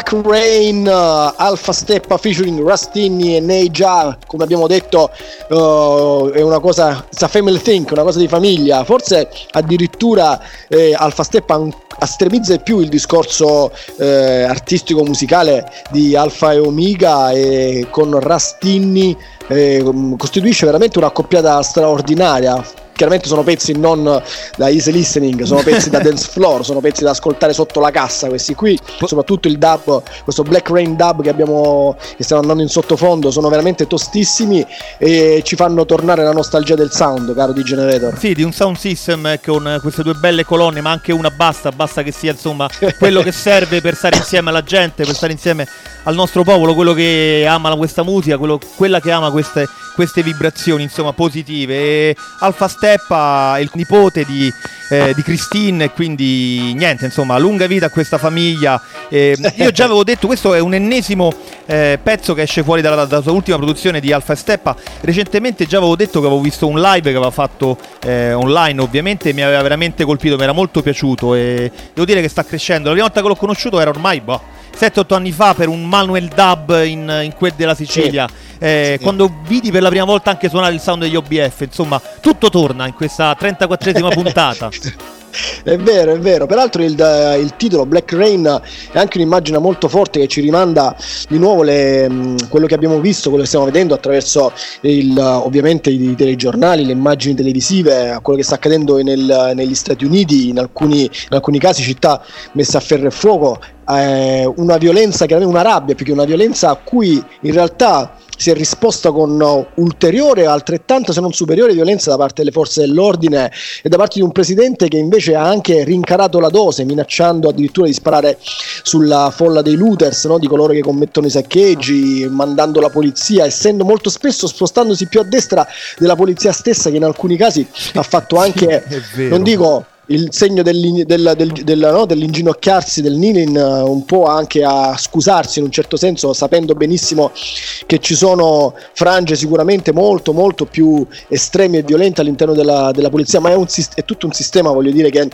B: Black Rain, Alpha Steppa featuring Rustini e Neja, come abbiamo detto, è una cosa, it's a family thing, una cosa di famiglia. Forse addirittura Alpha Steppa estremizza più il discorso artistico musicale di Alpha e Omega, e con Rustini costituisce veramente una accoppiata straordinaria. Chiaramente sono pezzi non da easy listening, sono pezzi da dance floor, sono pezzi da ascoltare sotto la cassa questi qui, soprattutto il dub, questo Black Rain dub che stiamo andando in sottofondo, sono veramente tostissimi e ci fanno tornare la nostalgia del sound, caro D-Generator.
D: Sì, di un sound system con queste due belle colonne, ma anche una basta che sia insomma quello che serve per stare insieme alla gente, per stare insieme al nostro popolo, quello che ama questa musica, quella che ama queste vibrazioni insomma positive. E Alpha Steppa è il nipote di Christine, e quindi niente, insomma, lunga vita a questa famiglia. Io già avevo detto, questo è un ennesimo pezzo che esce fuori dalla sua ultima produzione di Alpha Steppa. Recentemente già avevo detto che avevo visto un live che aveva fatto online, ovviamente mi aveva veramente colpito, mi era molto piaciuto e devo dire che sta crescendo. La prima volta che l'ho conosciuto era ormai 7-8 anni fa per un Manuel Dub in quel della Sicilia, sì. Quando vidi per la prima volta anche suonare il sound degli OBF, insomma tutto torna in questa 34esima puntata.
B: È vero. Peraltro il titolo Black Rain è anche un'immagine molto forte che ci rimanda di nuovo quello che abbiamo visto, quello che stiamo vedendo attraverso ovviamente i telegiornali, le immagini televisive, a quello che sta accadendo negli Stati Uniti, in alcuni casi città messe a ferro e fuoco, una violenza, chiaramente una rabbia, più che una violenza a cui in realtà si è risposta con ulteriore, altrettanta se non superiore violenza da parte delle forze dell'ordine e da parte di un presidente che invece ha anche rincarato la dose, minacciando addirittura di sparare sulla folla dei looters, no? Di coloro che commettono i saccheggi, mandando la polizia, essendo molto spesso spostandosi più a destra della polizia stessa, che in alcuni casi ha fatto anche, non dico il segno dell'inginocchiarsi, del kneeling, un po' anche a scusarsi in un certo senso, sapendo benissimo che ci sono frange sicuramente molto molto più estreme e violente all'interno della polizia, ma è tutto un sistema, voglio dire, che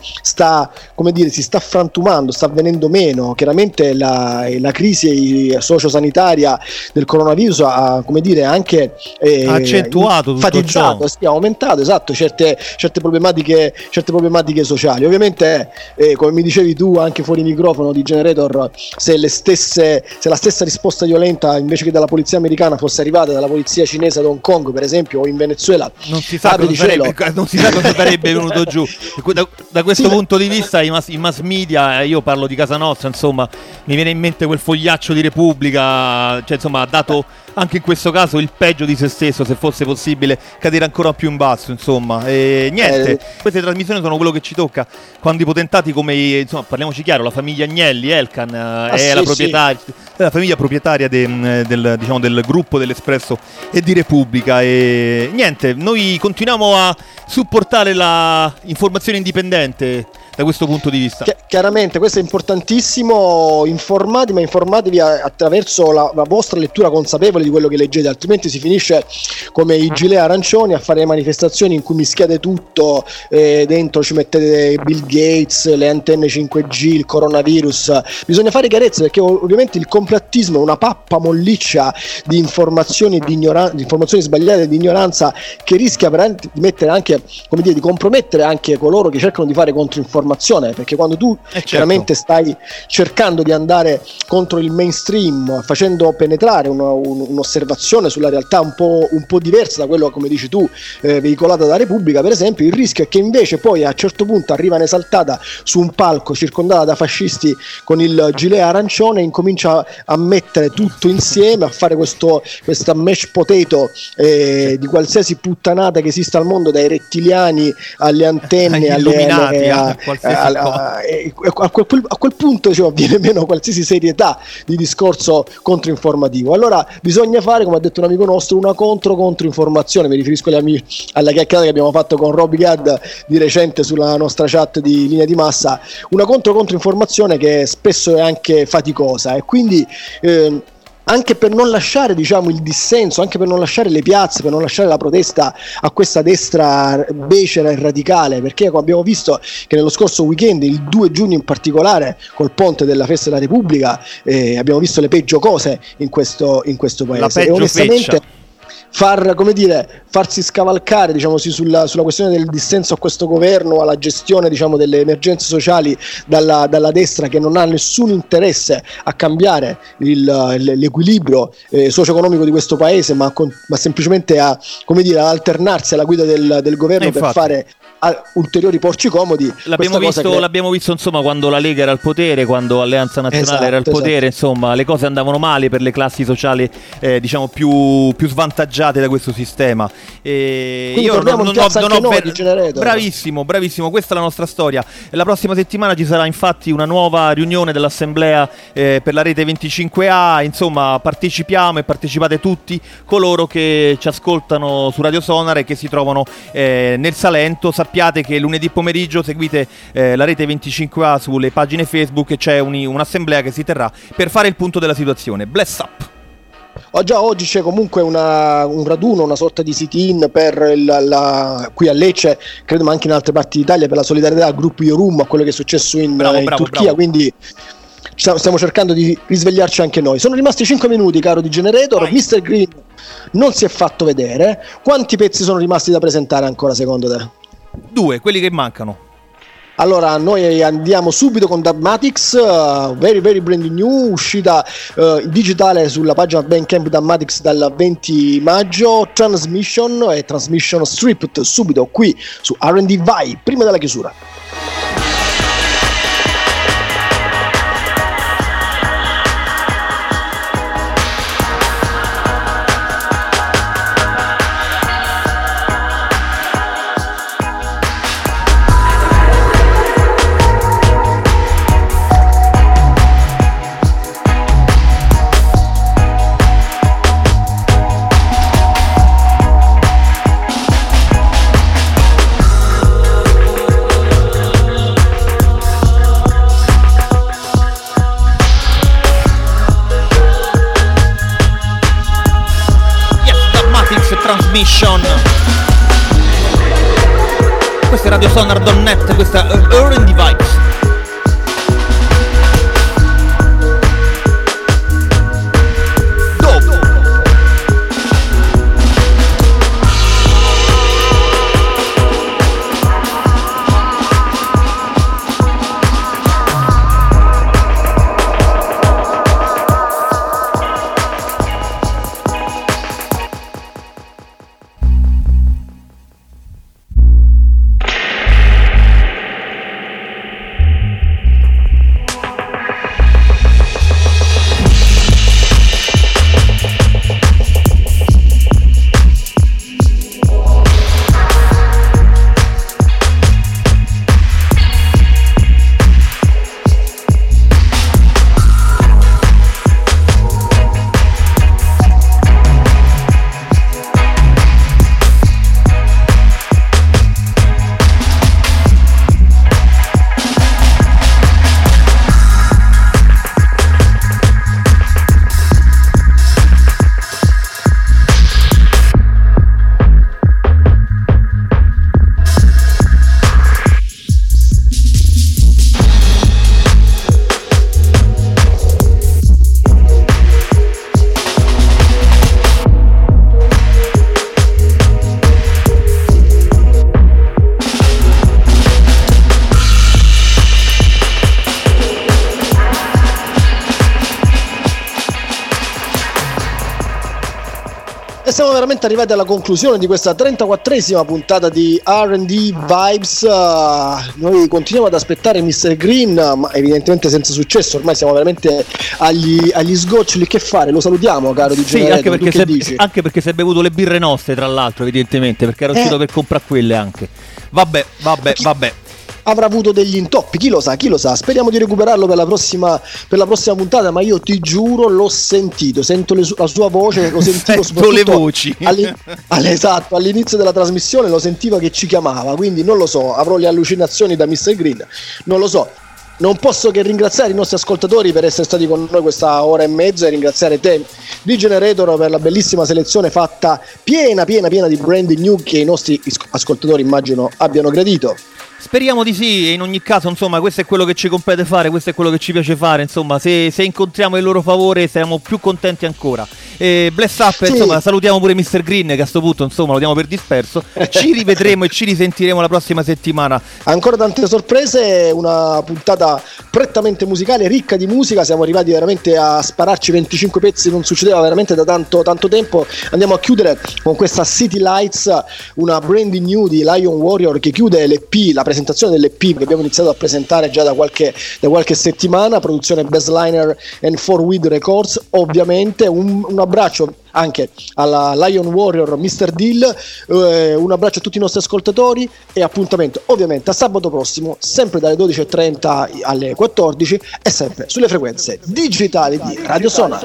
B: si sta frantumando, sta venendo meno. Chiaramente la crisi sociosanitaria del coronavirus ha, come dire, anche
D: accentuato,
B: enfatizzato, ha aumentato, esatto, certe problematiche sociali. Ovviamente come mi dicevi tu anche fuori microfono di Generator, se la stessa risposta violenta invece che dalla polizia americana fosse arrivata dalla polizia cinese ad Hong Kong, per esempio, o in Venezuela,
D: non si sa cosa sarebbe venuto giù. Da questo punto di vista i mass media, io parlo di casa nostra, insomma, mi viene in mente quel fogliaccio di Repubblica, cioè insomma ha dato anche in questo caso il peggio di se stesso, se fosse possibile cadere ancora più in basso, insomma. E niente, queste trasmissioni sono quello che ci tocca quando i potentati come, insomma, parliamoci chiaro, la famiglia Agnelli, Elkan è la famiglia proprietaria del gruppo dell'Espresso e di Repubblica. E niente, noi continuiamo a supportare la informazione indipendente da questo punto di vista.
B: Chiaramente questo è importantissimo, informatevi attraverso la vostra lettura consapevole di quello che leggete, altrimenti si finisce come i gilet arancioni a fare manifestazioni in cui mischiate tutto, dentro ci mettete Bill Gates, le antenne 5G, il coronavirus. Bisogna fare chiarezza, perché ovviamente il complottismo è una pappa molliccia di informazioni di informazioni sbagliate, di ignoranza, che rischia veramente di mettere anche, come dire, di compromettere anche coloro che cercano di fare controinformazione, perché quando tu chiaramente stai cercando di andare contro il mainstream, facendo penetrare un'osservazione sulla realtà un po' diversa da quello, come dici tu, veicolata da Repubblica per esempio, il rischio è che invece poi a un certo punto arriva esaltata su un palco circondata da fascisti con il gilet arancione e incomincia a mettere tutto insieme, a fare questa mashed potato di qualsiasi puttanata che esista al mondo, dai rettiliani alle antenne, a quel punto, cioè, viene meno qualsiasi serietà di discorso controinformativo. Allora bisogna fare, come ha detto un amico nostro, una controinformazione. Mi riferisco alla chiacchierata che abbiamo fatto con Roby Gadd di recente sulla nostra chat di Linea di Massa, una controinformazione che spesso è anche faticosa, e quindi anche per non lasciare, diciamo, il dissenso, anche per non lasciare le piazze, per non lasciare la protesta a questa destra becera e radicale, perché come abbiamo visto che nello scorso weekend, il 2 giugno in particolare, col ponte della Festa della Repubblica, abbiamo visto le peggio cose in questo paese.
D: La peggio
B: e onestamente
D: feccia.
B: Farsi scavalcare, diciamo, sulla questione del dissenso a questo governo, alla gestione, diciamo, delle emergenze sociali dalla destra, che non ha nessun interesse a cambiare l'equilibrio socio-economico di questo paese, ma semplicemente a, come dire, ad alternarsi alla guida del governo per fare ulteriori porci comodi.
D: L'abbiamo visto insomma quando la Lega era al potere, quando Alleanza Nazionale era al potere, insomma le cose andavano male per le classi sociali diciamo più svantaggiate da questo sistema. Io non ho bravissimo, questa è la nostra storia. La prossima settimana ci sarà infatti una nuova riunione dell'assemblea per la rete 25A, insomma partecipiamo e partecipate tutti coloro che ci ascoltano su Radio Sonar e che si trovano nel Salento. Sappiate che lunedì pomeriggio seguite la rete 25A sulle pagine Facebook e c'è un'assemblea che si terrà per fare il punto della situazione. Bless up!
B: Già oggi c'è comunque un raduno, una sorta di sit-in per qui a Lecce, credo ma anche in altre parti d'Italia, per la solidarietà al gruppo Yorum, a quello che è successo in Turchia, quindi stiamo cercando di risvegliarci anche noi. Sono rimasti 5 minuti, caro di Generator. Mr. Green non si è fatto vedere. Quanti pezzi sono rimasti da presentare ancora secondo te?
D: 2, quelli che mancano.
B: Allora noi andiamo subito con Dubmatix, very brand new, uscita digitale sulla pagina Bandcamp Dubmatix dal 20 maggio, Transmission e Transmission Stripped, subito qui su R&D Vai, prima della chiusura.
D: Transmission. Questa è Radio Sonar.net, questa è R&D Vibes. Siamo veramente arrivati alla conclusione di questa 34esima puntata di R&D Vibes. Noi continuiamo ad aspettare Mr. Green, ma evidentemente senza successo. Ormai siamo veramente agli sgoccioli. Che fare? Lo salutiamo, caro di Sì, anche perché si è bevuto le birre nostre, tra l'altro, evidentemente, perché era uscito per comprare quelle anche. Vabbè.
B: Avrà avuto degli intoppi, chi lo sa, speriamo di recuperarlo per la prossima puntata, ma io ti giuro l'ho sentito, sento la sua voce, lo sentivo soprattutto
D: le voci
B: esatto, all'inizio della trasmissione lo sentiva che ci chiamava, quindi non lo so, avrò le allucinazioni da Mr. Green, non lo so. Non posso che ringraziare i nostri ascoltatori per essere stati con noi questa ora e mezza e ringraziare te, di Generator per la bellissima selezione fatta piena di brand new che i nostri ascoltatori immagino abbiano gradito.
D: Speriamo di sì, e in ogni caso insomma questo è quello che ci compete fare, questo è quello che ci piace fare, insomma se incontriamo il loro favore siamo più contenti ancora. Bless Up, sì. Insomma salutiamo pure Mr. Green che a sto punto insomma lo diamo per disperso, ci rivedremo e ci risentiremo la prossima settimana.
B: Ancora tante sorprese, una puntata prettamente musicale, ricca di musica, siamo arrivati veramente a spararci 25 pezzi, non succedeva veramente da tanto tempo. Andiamo a chiudere con questa City Lights, una brand new di Lion Warrior che chiude l'EP, la presentazione dell'EP che abbiamo iniziato a presentare già da qualche settimana, produzione Bassliner and 4Weed Records. Ovviamente un abbraccio anche alla Lion Warrior, Mr. Dill, un abbraccio a tutti i nostri ascoltatori e appuntamento ovviamente a sabato prossimo, sempre dalle 12:30 alle 14 e sempre sulle frequenze digitali di Radio Sonar.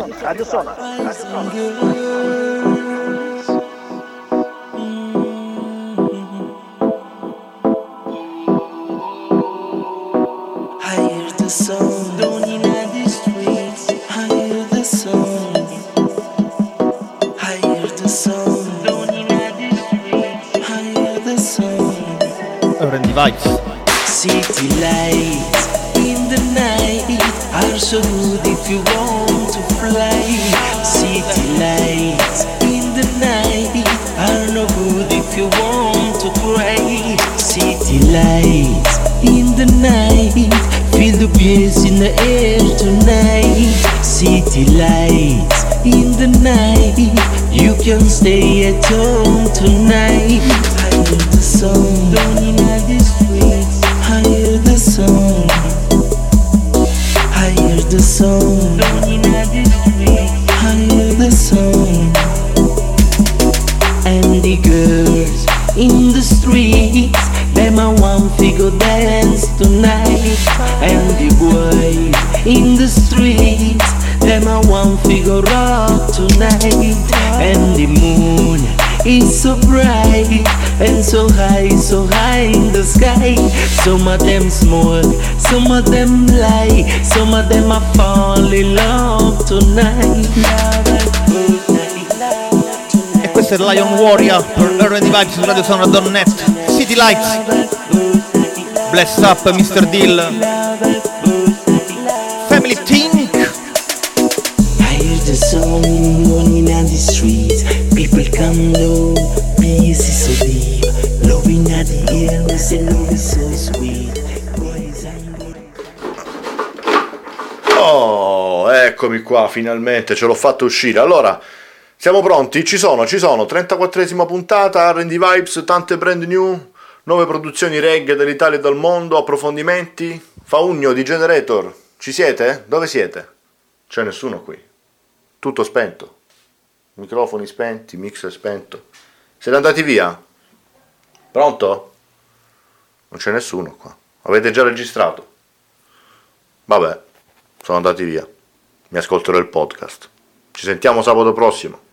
O: The song down in the streets. I hear the song. I hear the song down in the streets. I hear the song.
D: Randy Vibes.
O: City lights in the night are so good if you want to fly. City lights in the night are no good if you want to cry. City lights in the night, feel the bass in the air tonight. City lights in the night, you can stay at home tonight. I hear the song down in the streets. I hear the song. I hear the song down in the streets. I hear the song. And the girls in the streets, them a one figure dance tonight. And the boys in the streets, them a one figure rock tonight. And the moon is so bright and so high in the sky. Some of them smoke, some of them lie, some of them a fall in love tonight.
D: E questo è Lion Warrior per R&D Vibes su RadioSonar.net. City Lights, Bless Up, Mr. Dill, Family Think.
O: I hear the song running on the streets. People come low, peace is so deep. Loving at the air, we say love is so sweet.
A: Oh, eccomi qua, finalmente ce l'ho fatto uscire. Allora, siamo pronti? Ci sono, 34esima puntata, R&D Vibes, tante brand new, nuove produzioni reggae dall'Italia e dal mondo, approfondimenti, Faugno di Generator. Ci siete? Dove siete? C'è nessuno qui. Tutto spento. Microfoni spenti, mixer spento. Siete andati via? Pronto? Non c'è nessuno qua. Avete già registrato? Vabbè, sono andati via. Mi ascolterò il podcast. Ci sentiamo sabato prossimo.